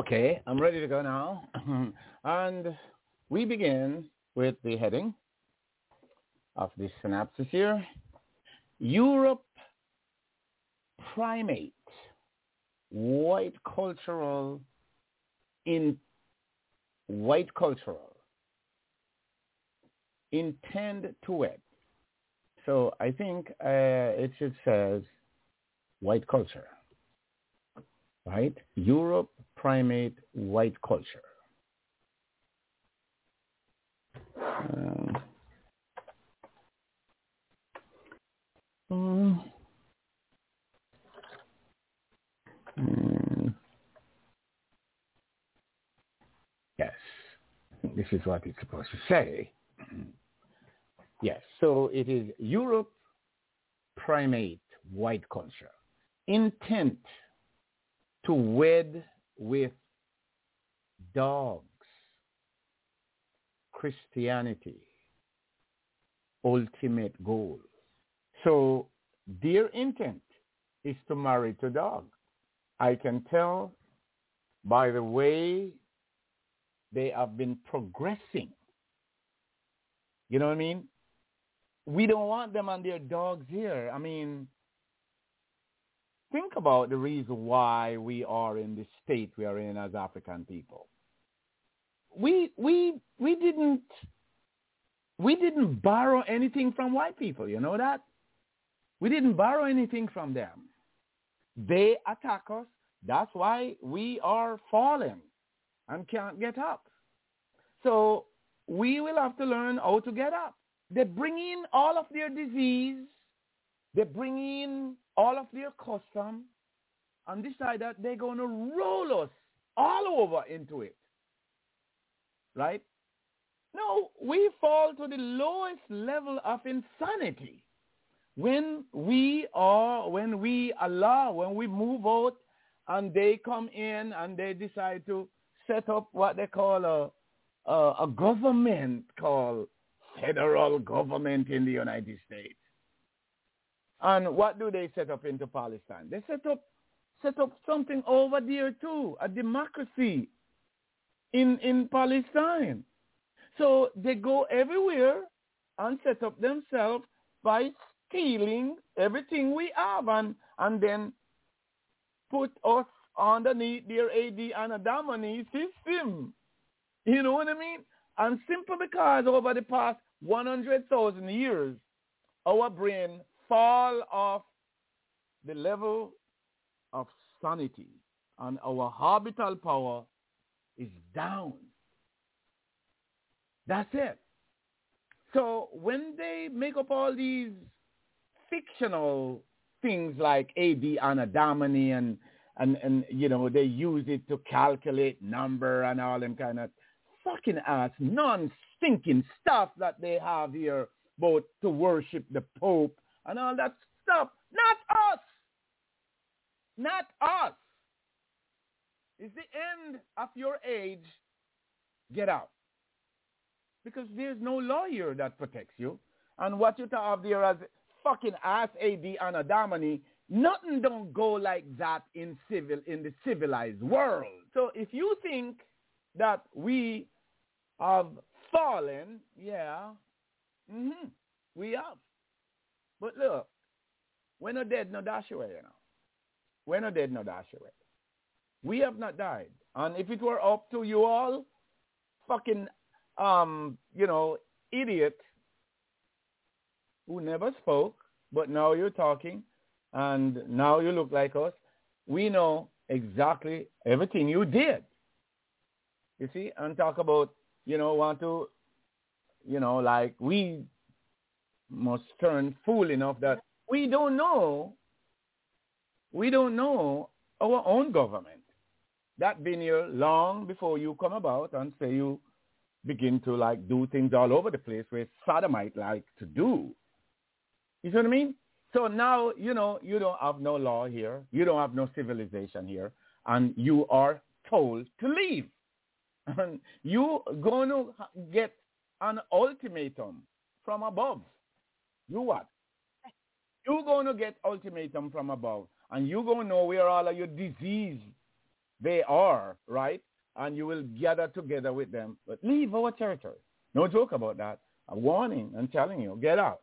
Okay, I'm ready to go now. And we begin with the heading of this synopsis here. Europe primate, white cultural, in white cultural, intend to wed. So I think uh, it should says white culture, right? Europe primate, white culture. Uh, mm, mm, yes, this is what it's supposed to say. Yes, so it is Europe primate, white culture. Intent to wed with dogs, Christianity, ultimate goal. So their intent is to marry to dog. I can tell by the way they have been progressing. You know what I mean? We don't want them and their dogs here. I mean, think about the reason why we are in the state we are in as African people. We we we didn't we didn't borrow anything from white people, you know that? We didn't borrow anything from them. They attack us. That's why we are falling and can't get up. So we will have to learn how to get up. They bring in all of their disease. They bring in all of their custom and decide that they're going to roll us all over into it. Right? No, we fall to the lowest level of insanity when we are, when we allow, when we move out and they come in and they decide to set up what they call a, a, a government called federal government in the United States. And what do they set up into Palestine? They set up set up something over there too, a democracy in, in Palestine. So they go everywhere and set up themselves by stealing everything we have and, and then put us underneath their A D and Adamani system. You know what I mean? And simply because over the past one hundred thousand years, our brain fall off the level of sanity and our orbital power is down. That's it. So when they make up all these fictional things like A D Anadamani and, and, and, you know, they use it to calculate number and all them kind of fucking ass, non-stinking stuff that they have here, both to worship the Pope and all that stuff. Not us. Not us. It's the end of your age. Get out. Because there's no law here that protects you. And what you have there as fucking ass A D Anadamani, nothing don't go like that in civil in the civilized world. So if you think that we have fallen, yeah, mm-hmm, we have. But look, we're not dead, no dash away, you know. We're not dead, no dash away. We have not died. And if it were up to you all, fucking, um, you know, idiot who never spoke, but now you're talking, and now you look like us, we know exactly everything you did. You see, and talk about, you know, want to, you know, like we must turn fool enough that we don't know, we don't know our own government. That been here long before you come about and say you begin to like do things all over the place where sodomite like to do. You see what I mean? So now, you know, you don't have no law here. You don't have no civilization here. And you are told to leave. And you going to get an ultimatum from above. You what? You're going to get ultimatum from above. And you're going to know where all of your disease they are, right? And you will gather together with them. But leave our territory. No joke about that. A warning, I'm telling you, get out.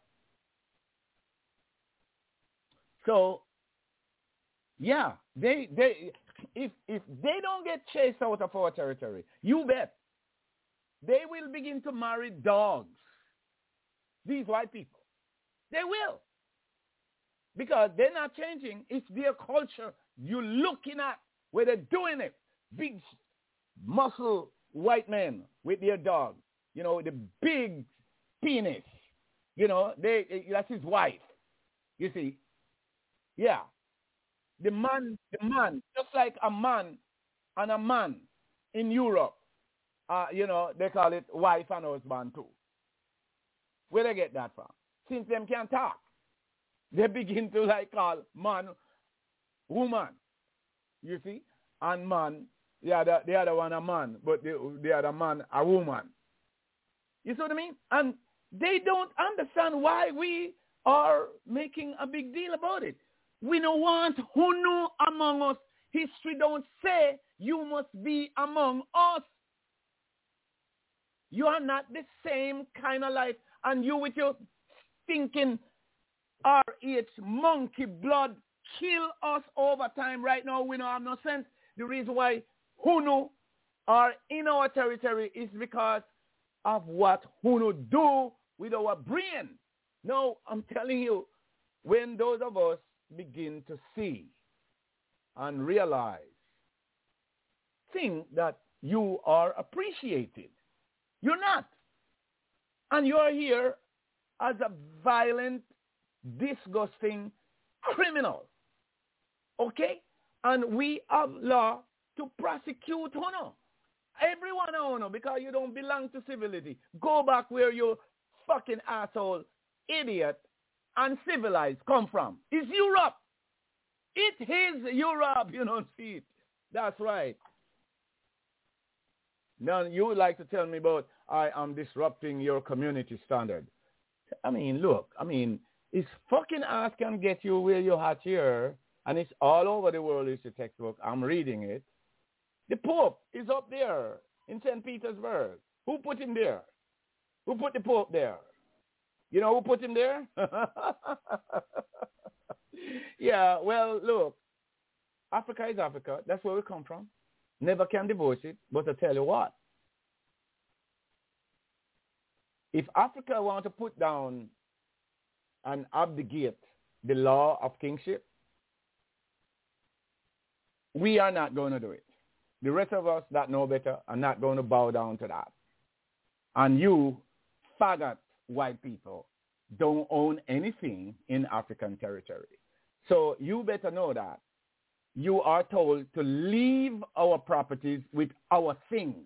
So, yeah, they they if if they don't get chased out of our territory, you bet they will begin to marry dogs. These white people. They will. Because they're not changing. It's their culture you're looking at where they're doing it. Big muscle white men with their dog. You know, the big penis. You know, they that's his wife. You see. Yeah. The man, the man, just like a man and a man in Europe, uh, you know, they call it wife and husband too. Where they get that from? Since them can't talk, they begin to like call man, woman, you see, and man, the other, the other one a man, but the, the other man a woman. You see what I mean? And they don't understand why we are making a big deal about it. We don't want who know among us. History don't say you must be among us. You are not the same kind of life. And you with your stinking R H monkey blood kill us over time. Right now we don't have no sense. The reason why Hunu are in our territory is because of what Hunu do with our brain. No, I'm telling you, when those of us begin to see and realize, think that you are appreciated. You're not. And you're here as a violent, disgusting criminal. Okay? And we have law to prosecute Hono. Everyone Hono, because you don't belong to civility. Go back where your fucking asshole, idiot, uncivilized come from. It's Europe. It is Europe. You don't see it. That's right. Now, you would like to tell me about I am disrupting your community standard. I mean, look, I mean, it's fucking ass can get you where you're at here, and it's all over the world. It's a textbook. I'm reading it. The Pope is up there in Saint Petersburg. Who put him there? Who put the Pope there? You know who put him there? Yeah, well, look, Africa is Africa. That's where we come from. Never can divorce it. But I tell you what, if Africa want to put down and abdicate the law of kingship, we are not going to do it. The rest of us that know better are not going to bow down to that. And you, faggot white people, don't own anything in African territory. So you better know that. You are told to leave our properties with our things.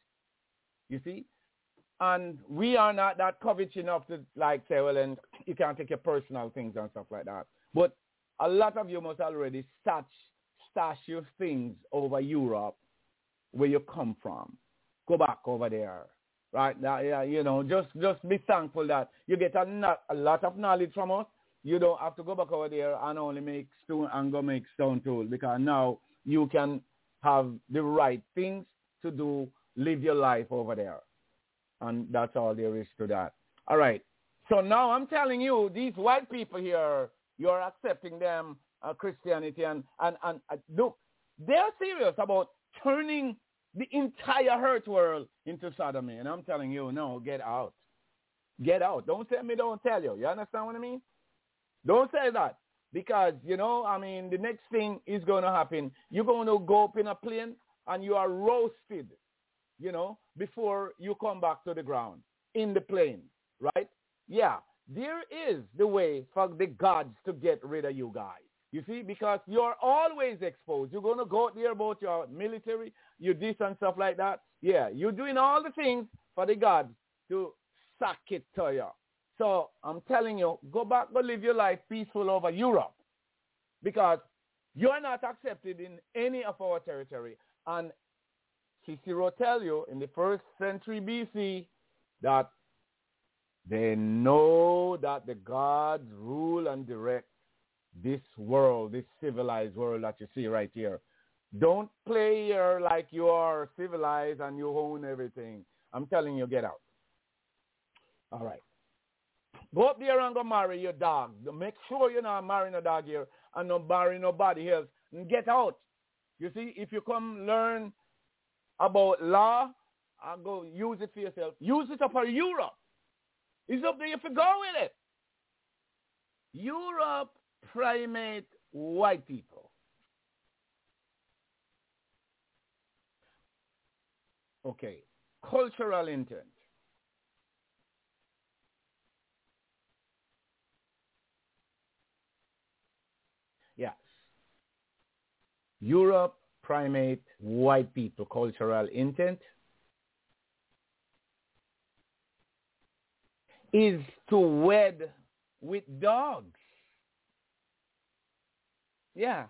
You see? And we are not that covetous enough to like say, well, then you can't take your personal things and stuff like that. But a lot of you must already stash, stash your things over Europe where you come from. Go back over there. Right? Now, yeah, you know, just, just be thankful that you get a, not, a lot of knowledge from us. You don't have to go back over there and only make stone and go make stone tool, because now you can have the right things to do, live your life over there. And that's all there is to that. All right. So now I'm telling you, these white people here, you're accepting them, uh, Christianity, and, and, and uh, look, they're serious about turning the entire earth world into sodomy. And I'm telling you, no, get out. Get out. Don't say me, don't tell you. You understand what I mean? Don't say that, because, you know, I mean, the next thing is going to happen. You're going to go up in a plane and you are roasted, you know, before you come back to the ground in the plane, right? Yeah, there is the way for the gods to get rid of you guys, you see, because you're always exposed. You're going to go out there about your military, you this and stuff like that. Yeah, you're doing all the things for the gods to suck it to you. So I'm telling you, go back, go live your life peaceful over Europe, because you're not accepted in any of our territory. And Cicero tell you in the first century B C that they know that the gods rule and direct this world, this civilized world that you see right here. Don't play here like you are civilized and you own everything. I'm telling you, get out. All right. Go up there and go marry your dog. Make sure you're not marrying a dog here and not marrying nobody else. And get out. You see, if you come learn about law, and go use it for yourself. Use it up for Europe. It's up there if you go with it. Europe primate white people. Okay. Cultural intent. Yes. Europe primate white people. Cultural intent is to wed with dogs. Yeah.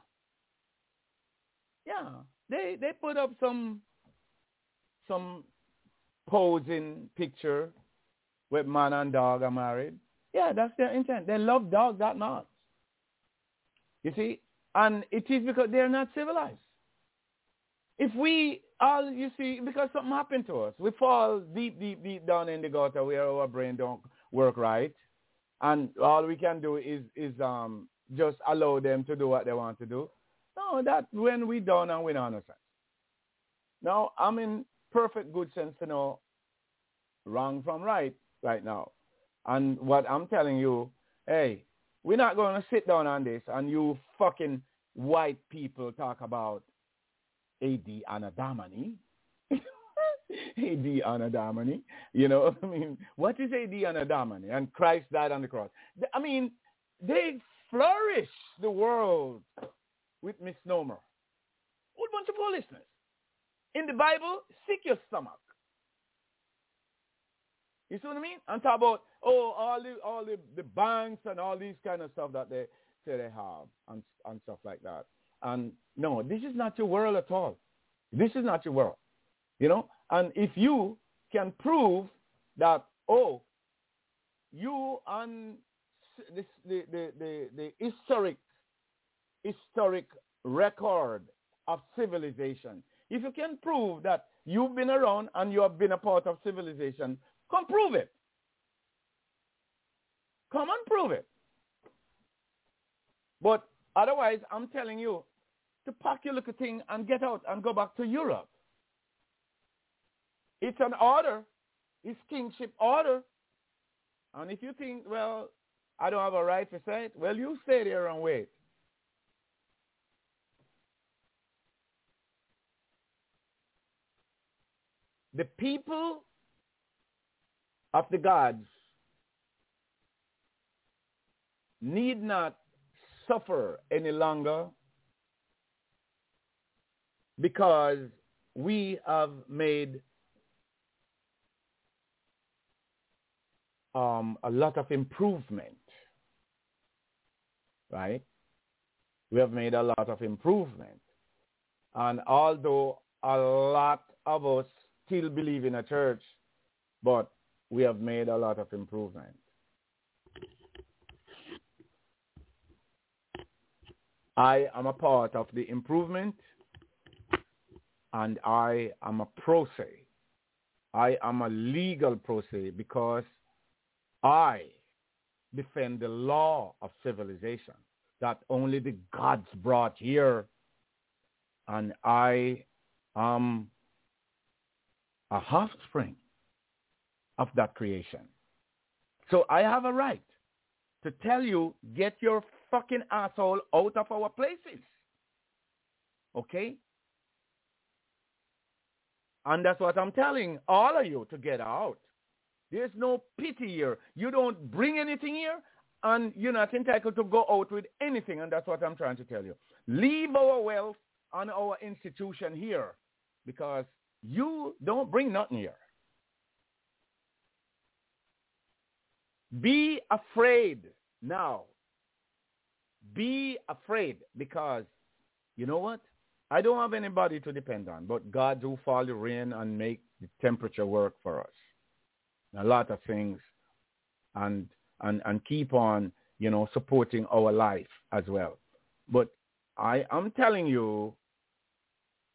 Yeah. They they put up some some posing picture where man and dog are married. Yeah, that's their intent. They love dogs that much. You see? And it is because they're not civilized. If we all, you see, because something happened to us. We fall deep, deep, deep down in the gutter where our brain don't work right. And all we can do is is um just allow them to do what they want to do. No, that's when we done and we don't understand. Now, I'm in perfect good sense to know wrong from right right now. And what I'm telling you, hey, we're not going to sit down on this and you fucking white people talk about A D Anadamani. A D Anadamani. You know, I mean, what is A D Anadamani? And Christ died on the cross. I mean, they flourish the world with misnomer. Whole bunch of foolishness. In the Bible, sick your stomach. You see what I mean? And talk about, oh, all the all the, the banks and all these kind of stuff that they say they have and, and stuff like that. And no, this is not your world at all. This is not your world. You know? And if you can prove that, oh, you and this, the, the, the, the historic, historic record of civilization, if you can prove that you've been around and you have been a part of civilization, come prove it. Come and prove it. But otherwise, I'm telling you to pack your little thing and get out and go back to Europe. It's an order. It's kingship order. And if you think, well, I don't have a right to say it, well, you stay there and wait. The people of the gods need not suffer any longer because we have made um, a lot of improvement, right? We have made a lot of improvement. And although a lot of us still believe in a church, but we have made a lot of improvement. I am a part of the improvement, and I am a pro se. I am a legal pro se because I defend the law of civilization that only the gods brought here, and I am a offspring of that creation. So I have a right to tell you, get your fucking asshole out of our places. Okay? And that's what I'm telling all of you, to get out. There's no pity here. You don't bring anything here, and you're not entitled to go out with anything, and that's what I'm trying to tell you. Leave our wealth and our institution here, because you don't bring nothing here. Be afraid now. Be afraid, because you know what? I don't have anybody to depend on, but God do fall the rain and make the temperature work for us. A lot of things, and and and keep on, you know, supporting our life as well. But I am telling you,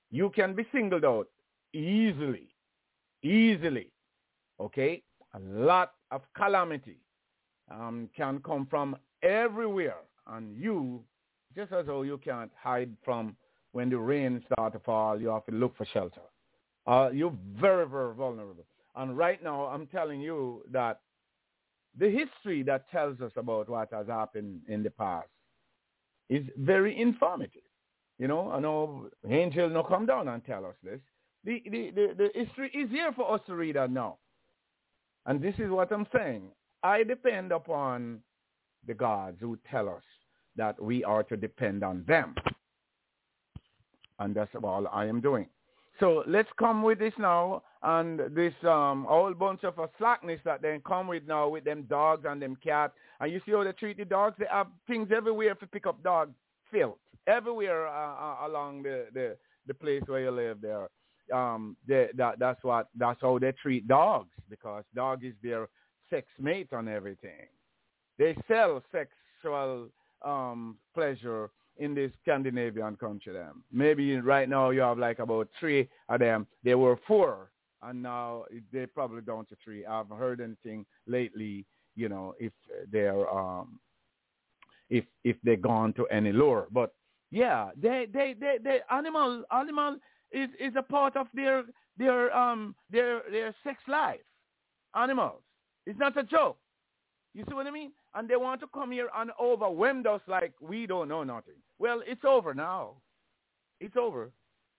You can be singled out easily, easily, okay? A lot of calamity um, can come from everywhere, and you, just as though you can't hide from when the rain starts to fall, you have to look for shelter. Uh, you're very, very vulnerable. And right now, I'm telling you that the history that tells us about what has happened in the past is very informative. You know, I know angels no come down and tell us this. The, the, the, the history is here for us to read that now. And this is what I'm saying. I depend upon the gods who tell us that we are to depend on them. And that's all I am doing. So let's come with this now, and this um, whole bunch of a slackness that they come with now with them dogs and them cats. And you see how they treat the dogs? They have things everywhere to pick up dog filth. Everywhere uh, uh, along the, the, the place where you live there. Um, they, that, that's what that's how they treat dogs, because dog is their sex mate and everything. They sell sexual um, pleasure in this Scandinavian country. Them maybe right now you have like about three of them. There were four, and now they're probably down to three. I haven't heard anything lately. You know, if they're um, if if they're gone to any lower, but yeah, they they they, they animal animal is is a part of their their um their their sex life. Animals, it's not a joke. You see what I mean? And they want to come here and overwhelm us like we don't know nothing. Well, it's over now. It's over.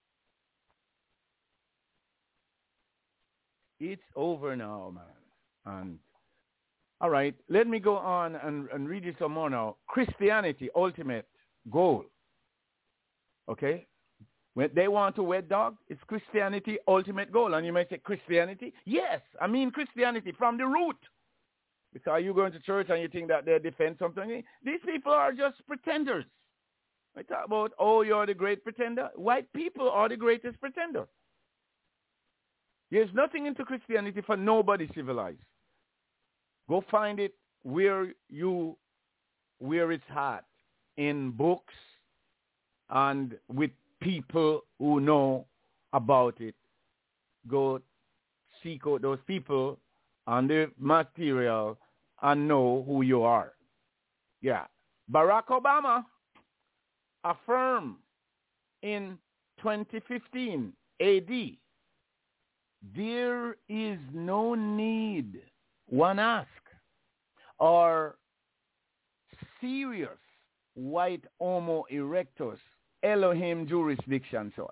It's over now, man. And all right, let me go on and, and read you some more now. Christianity, ultimate goal. Okay? When they want to wed dog, it's Christianity, ultimate goal. And you may say, Christianity? Yes, I mean Christianity from the root. Because you go into church and you think that they defend something. These people are just pretenders. I talk about, oh, you're the great pretender. White people are the greatest pretender. There's nothing into Christianity for nobody civilized. Go find it where you, where it's at, in books and with people who know about it. Go seek out those people and the material and know who you are. Yeah. Barack Obama affirmed in twenty fifteen A D, there is no need, one ask, or serious white Homo erectus Elohim jurisdiction soil.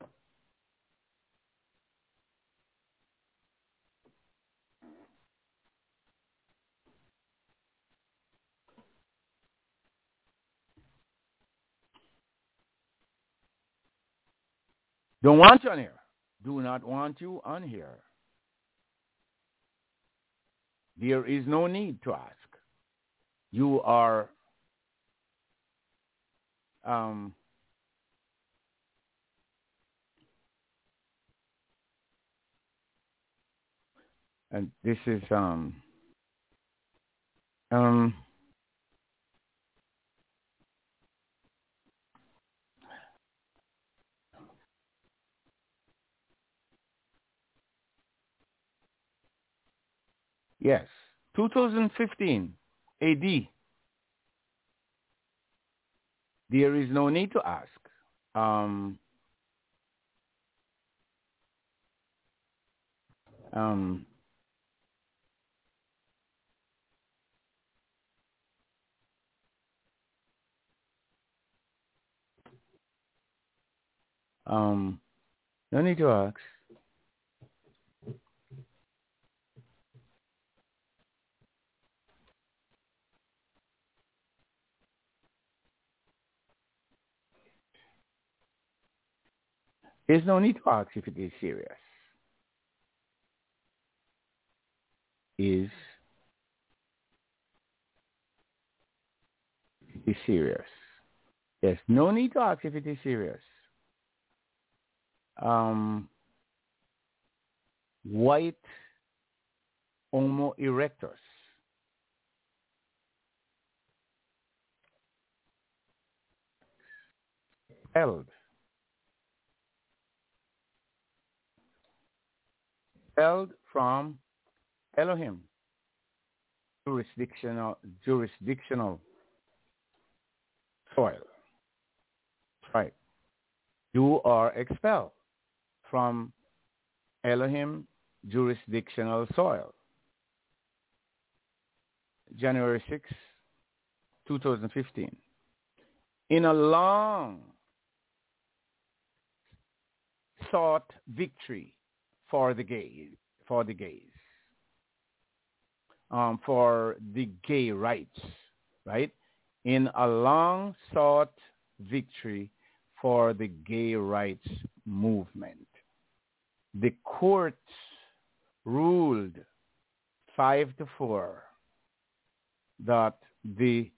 Don't want you on here. Do not want you on here. There is no need to ask. You are um, and this is um um yes, two thousand fifteen A D. There is no need to ask. Um, um, um, no need to ask. There's no need to ask if it is serious. Is is serious? Yes, no need to ask if it is serious. Um, white Homo erectus held expelled from Elohim, jurisdictional, jurisdictional soil. Right. You are expelled from Elohim jurisdictional soil. January sixth, twenty fifteen. In a long sought victory for the gays, for the gays, um, for the gay rights, right? In a long sought victory for the gay rights movement, the courts ruled five to four that the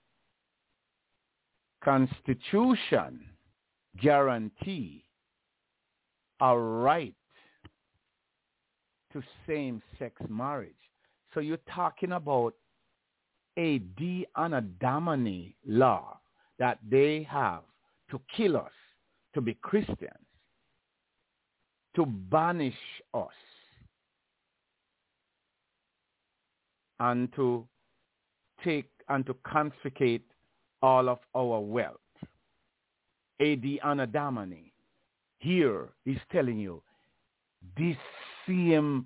Constitution guarantee a right to same-sex marriage. So you're talking about a de-anadamani law that they have to kill us, to be Christians, to banish us, and to take and to confiscate all of our wealth. A de-anadamani. Here he's telling you, this same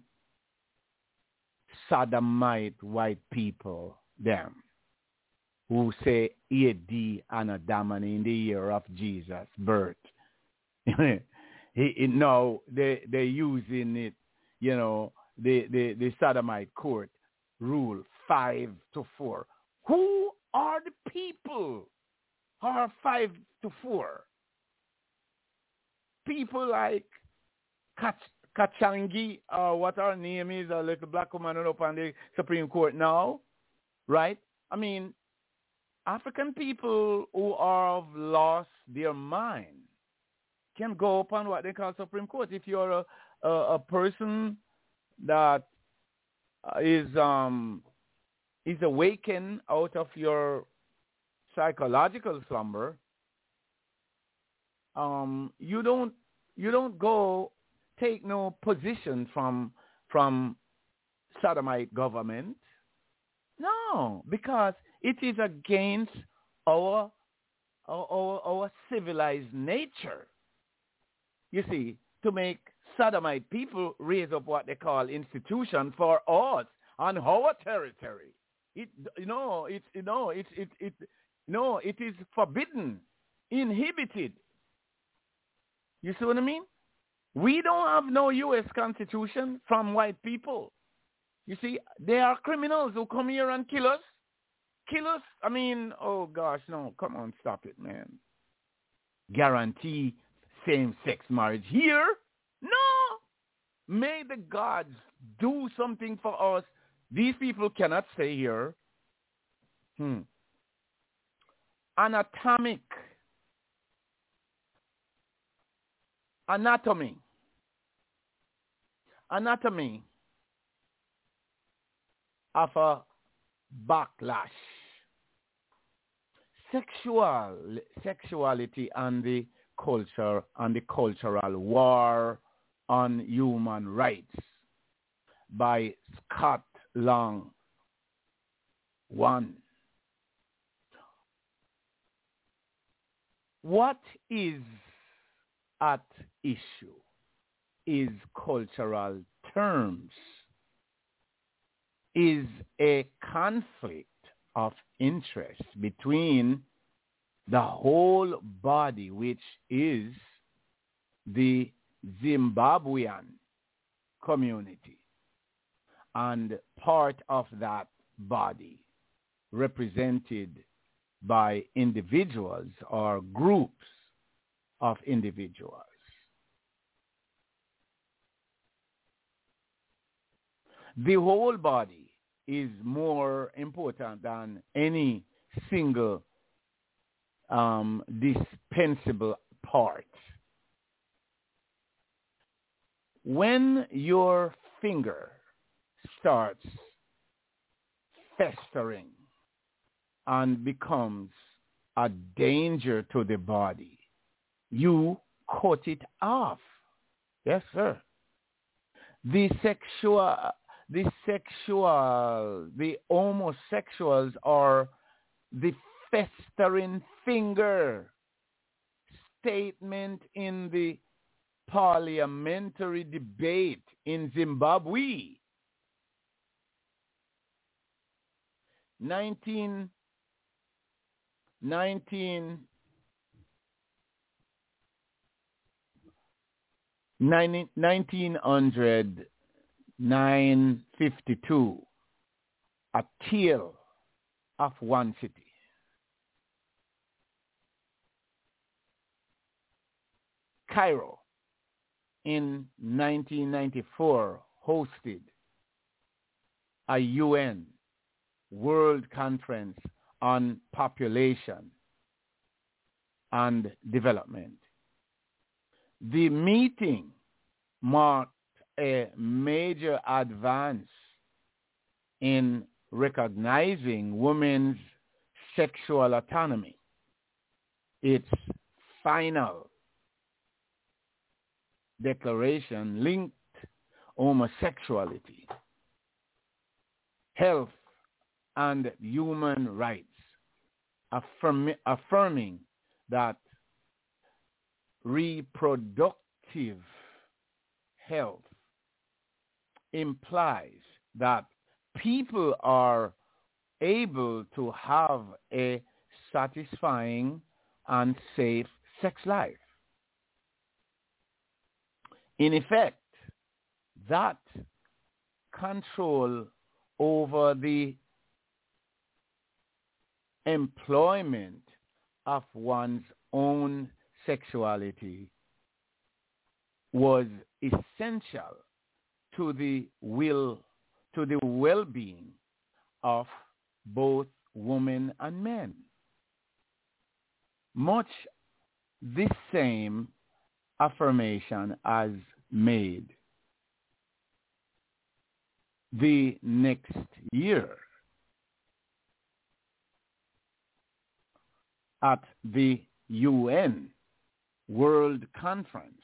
sodomite white people, them, who say A D Anadamani in the year of Jesus' birth. he, he, no, they, they're using it, you know, the, the, the sodomite court rule five to four. Who are the people who are five to four? People like Kach, Kachangi, or what her name is, a little black woman up on the Supreme Court now, right? I mean, African people who have lost their mind can go up on what they call Supreme Court. If you're a, a, a person that is um is awakened out of your psychological slumber, um, you don't you don't go take no position from from sodomite government. No, because it is against our our, our our civilized nature. You see, to make sodomite people raise up what they call institution for us on our territory. It you know it's you know it's it it no it is forbidden, inhibited. You see what I mean? We don't have no U S Constitution from white people. You see, they are criminals who come here and kill us. Kill us? I mean, oh gosh, no, come on, stop it, man. Guarantee same-sex marriage here? No! May the gods do something for us. These people cannot stay here. Hmm. Anatomic. Anatomy. Anatomy of a backlash. Sexual, sexuality and the culture and the cultural war on human rights by Scott Long. One. What is at issue is cultural terms, is a conflict of interest between the whole body, which is the Zimbabwean community, and part of that body represented by individuals or groups of individuals. The whole body is more important than any single um, dispensable part. When your finger starts festering and becomes a danger to the body, you cut it off. Yes, sir. the sexual, the sexual, the homosexuals are the festering finger statement in the parliamentary debate in Zimbabwe. Nineteen, nineteen, nineteen hundred nine fifty-two, a tale of one city. Cairo in nineteen ninety-four hosted a U N World Conference on Population and Development. The meeting marked a major advance in recognizing women's sexual autonomy. Its final declaration linked homosexuality, health, and human rights, affirm, affirming that reproductive health implies that people are able to have a satisfying and safe sex life. In effect, that control over the employment of one's own sexuality was essential to the will, to the well-being of both women and men. Much this same affirmation as made the next year at the U N World Conference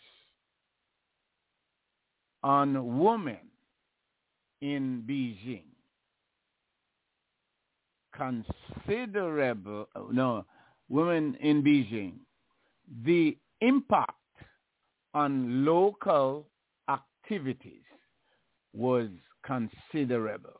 on Women in Beijing. Considerable, no, women in Beijing. The impact on local activities was considerable.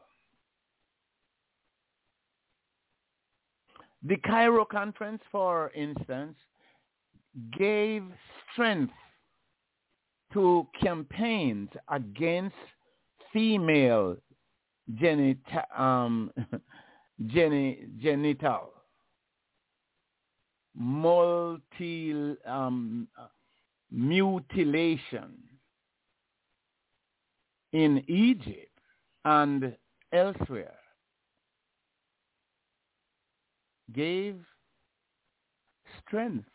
The Cairo Conference, for instance, gave strength to campaigns against female genita- um, geni- genital multi um, mutilation in Egypt and elsewhere. Gave strength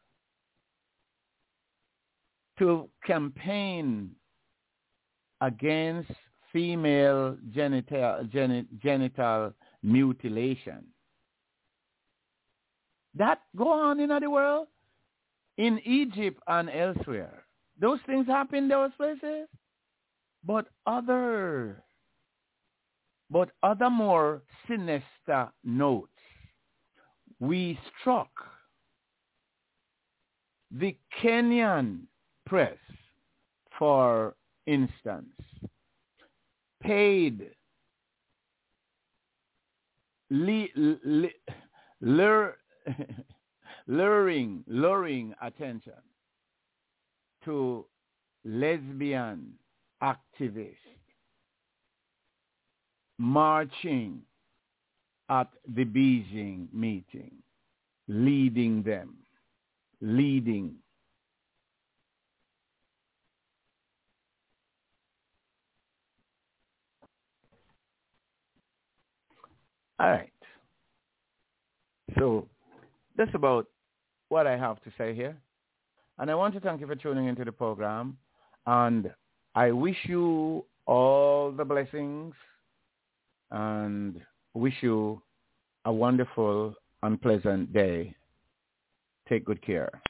to campaign against female genital, geni- genital mutilation. That go on in the world, in Egypt and elsewhere. Those things happen in those places, but other, but other more sinister notes. We struck the Kenyan press, for instance, paid li, li, lure, luring, luring attention to lesbian activists marching at the Beijing meeting, leading them, leading. All right. So that's about what I have to say here. And I want to thank you for tuning into the program. And I wish you all the blessings and wish you a wonderful and pleasant day. Take good care.